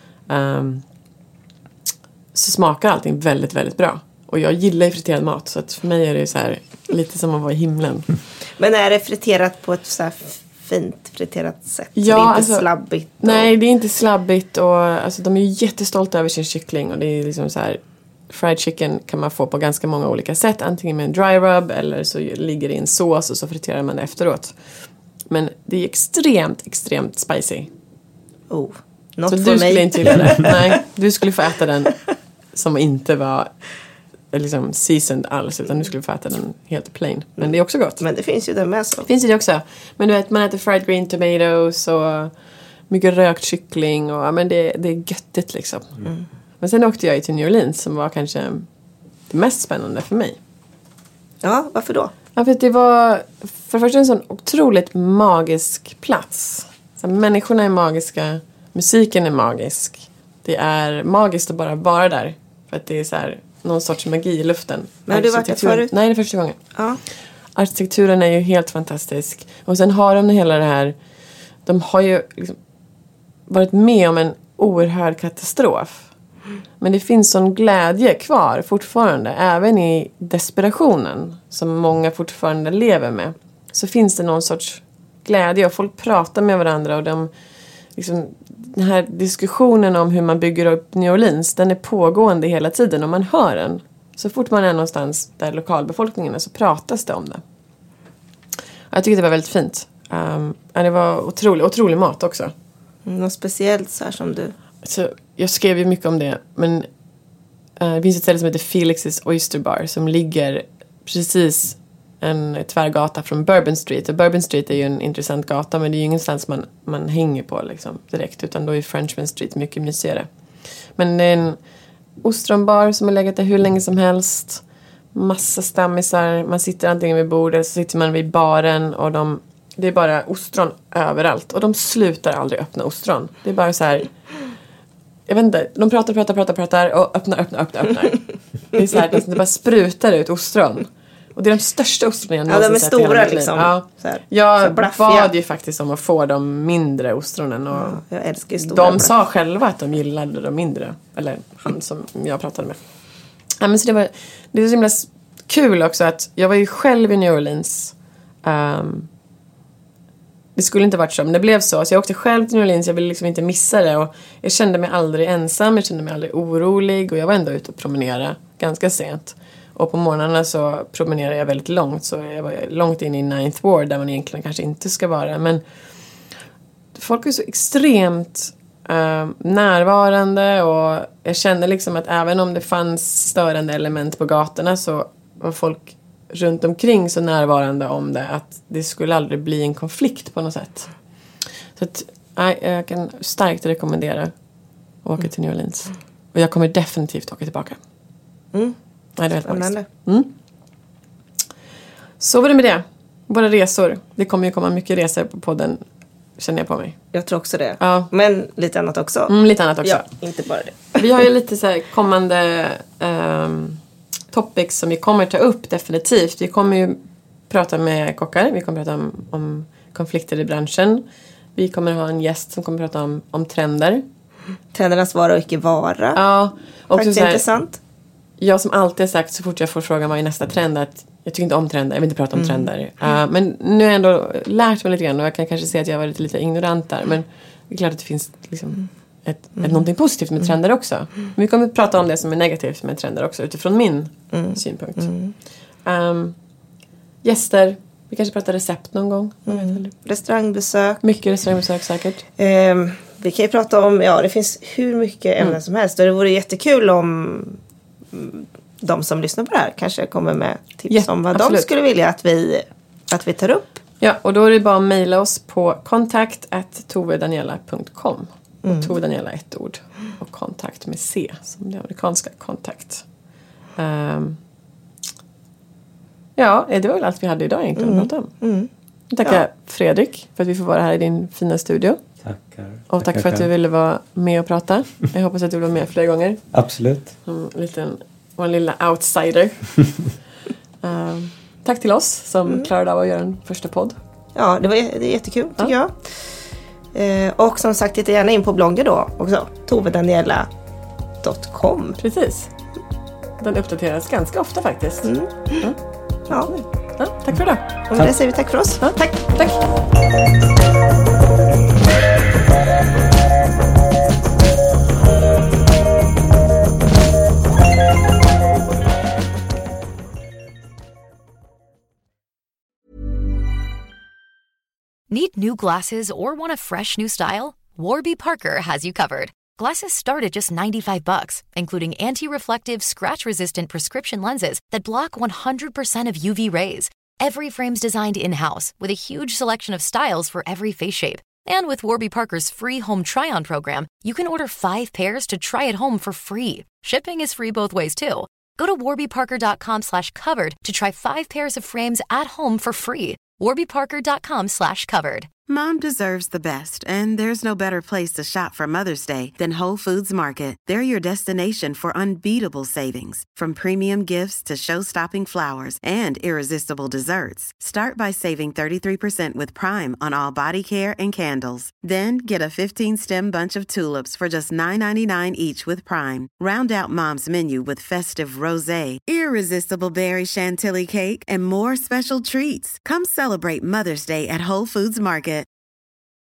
så smakar allting väldigt bra. Och jag gillar ju friterad mat, så att för mig är det så här lite som att vara i himlen. Men är det friterat på ett så här fint friterat sätt? Ja, så det är inte alltså, slabbigt? Nej, det är inte slabbigt. Och, alltså, de är ju jättestolta över sin kyckling. Och det är liksom så här, fried chicken kan man få på ganska många olika sätt. Antingen med en dry rub eller så ligger det i en sås och så friterar man det efteråt. Men det är extremt spicy. Något så för du mig. skulle inte gilla det. Nej, du skulle få äta den som inte var liksom seasoned alls, utan du skulle få äta den helt plain. Men det är också gott. Men det finns ju det med så. Finns det också. Men du vet, man äter fried green tomatoes och mycket rökt kyckling och men det är göttigt liksom. Men sen åkte jag till New Orleans som var kanske det mest spännande för mig. Ja, varför då? Ja, för att det var för det första en sån otroligt magisk plats. Så människorna är magiska, musiken är magisk. Det är magiskt att bara vara där. För att det är så här någon sorts magi i luften. Men har du varit där förut? Nej, det är första gången. Ja. Arkitekturen är ju helt fantastisk. Och sen har de hela det här... De har ju liksom varit med om en oerhörd katastrof. Men det finns sån glädje kvar fortfarande. Även i desperationen som många fortfarande lever med. Så finns det någon sorts glädje. Och folk pratar med varandra. Och de, liksom, den här diskussionen om hur man bygger upp New Orleans, den är pågående hela tiden. Och man hör den. Så fort man är någonstans där lokalbefolkningen är så pratas det om det. Jag tycker det var väldigt fint. Det var otrolig mat också. Något speciellt så här som du... Så jag skrev ju mycket om det. Men Det finns ett ställe som heter Felix's Oyster Bar som ligger precis en tvärgata från Bourbon Street. Och Bourbon Street är ju en intressant gata, men det är ju ingenstans man hänger på liksom, direkt, utan då är Frenchman Street mycket mysigare. Men det är en ostronbar som har legat där hur länge som helst. Massa stammisar. Man sitter antingen vid bordet eller så sitter man vid baren och det är bara ostron överallt. Och de slutar aldrig öppna ostron. Det är bara så här, jag vet inte, de pratar och öppnar. Det är så här, det bara sprutar ut ostron. Och det är de största ostronen jag någonsin sett i hela mitt liv. Ja, de är stora liksom. Ja. Jag bad ju faktiskt om att få de mindre ostronen. Och jag älskar stora. De sa själva att de gillade de mindre. Eller han som jag pratade med. Ja, men så det är så himla kul också att jag var ju själv i New Orleans. Det skulle inte varit så, men det blev så. Så jag åkte själv till New Orleans, jag ville liksom inte missa det. Och jag kände mig aldrig ensam, jag kände mig aldrig orolig. Och jag var ändå ute och promenera ganska sent. Och på morgnarna så promenerade jag väldigt långt. Så jag var långt in i Ninth Ward där man egentligen kanske inte ska vara. Men folk är så extremt närvarande. Och jag kände liksom att även om det fanns störande element på gatorna så var folk runt omkring så närvarande om det. Att det skulle aldrig bli en konflikt på något sätt. Så att, jag kan starkt rekommendera att åka till New Orleans. Och jag kommer definitivt åka tillbaka. Mm. Nej, det är helt magiskt. Så var det med det. Våra resor. Det kommer ju komma mycket resor på podden, känner jag på mig. Jag tror också det. Ja. Men lite annat också. Lite annat också. Ja, inte bara det. Vi har ju lite så här kommande topics som vi kommer ta upp definitivt. Vi kommer ju prata med kockar. Vi kommer prata om konflikter i branschen. Vi kommer ha en gäst som kommer prata om trender. Trendernas vara och icke vara. Ja. Faktiskt intressant. Jag som alltid har sagt så fort jag får frågan vad är nästa trend att jag tycker inte om trender, jag vill inte prata om trender. Men nu har jag ändå lärt mig lite grann och jag kan kanske säga att jag har varit lite ignorant där. Men det är klart att det finns liksom någonting positivt med trender också. Men vi kommer att prata om det som är negativt med trender också utifrån min synpunkt. Gäster, vi kanske pratar recept någon gång. Restaurangbesök. Mycket restaurangbesök säkert. Vi kan ju prata om, det finns hur mycket ämnen som helst. Och det vore jättekul om de som lyssnar på det här kanske kommer med tips om vad de skulle vilja att vi tar upp. Ja, och då är det bara att mejla oss på kontakt@tovedaniela.com. Tove Daniela ett ord. Och kontakt med C som det amerikanska kontakt. Ja, det var väl allt vi hade idag egentligen att prata om. Tackar Fredrik för att vi får vara här i din fina studio. Tackar. Och tack för att du ville vara med och prata. Jag hoppas att du vill vara med fler gånger. Absolut. En lilla outsider. Tack till oss som klarade av att göra en första podd. Ja, det är jättekul tycker jag. Och som sagt, titta gärna in på bloggen då också. tovedaniela.com. Precis. Den uppdateras ganska ofta faktiskt. Ja, tack för det. Och med det säger vi tack för oss. Ja, tack. Need new glasses or want a fresh new style? Warby Parker has you covered. Glasses start at just $95, including anti-reflective, scratch-resistant prescription lenses that block 100% of UV rays. Every frame's designed in-house with a huge selection of styles for every face shape. And with Warby Parker's free home try-on program, you can order 5 pairs to try at home for free. Shipping is free both ways, too. Go to warbyparker.com/covered to try 5 pairs of frames at home for free. warbyparker.com/covered. Mom deserves the best, and there's no better place to shop for Mother's Day than Whole Foods Market. They're your destination for unbeatable savings, from premium gifts to show-stopping flowers and irresistible desserts. Start by saving 33% with Prime on all body care and candles. Then get a 15-stem bunch of tulips for just $9.99 each with Prime. Round out Mom's menu with festive rosé, irresistible berry chantilly cake, and more special treats. Come celebrate Mother's Day at Whole Foods Market.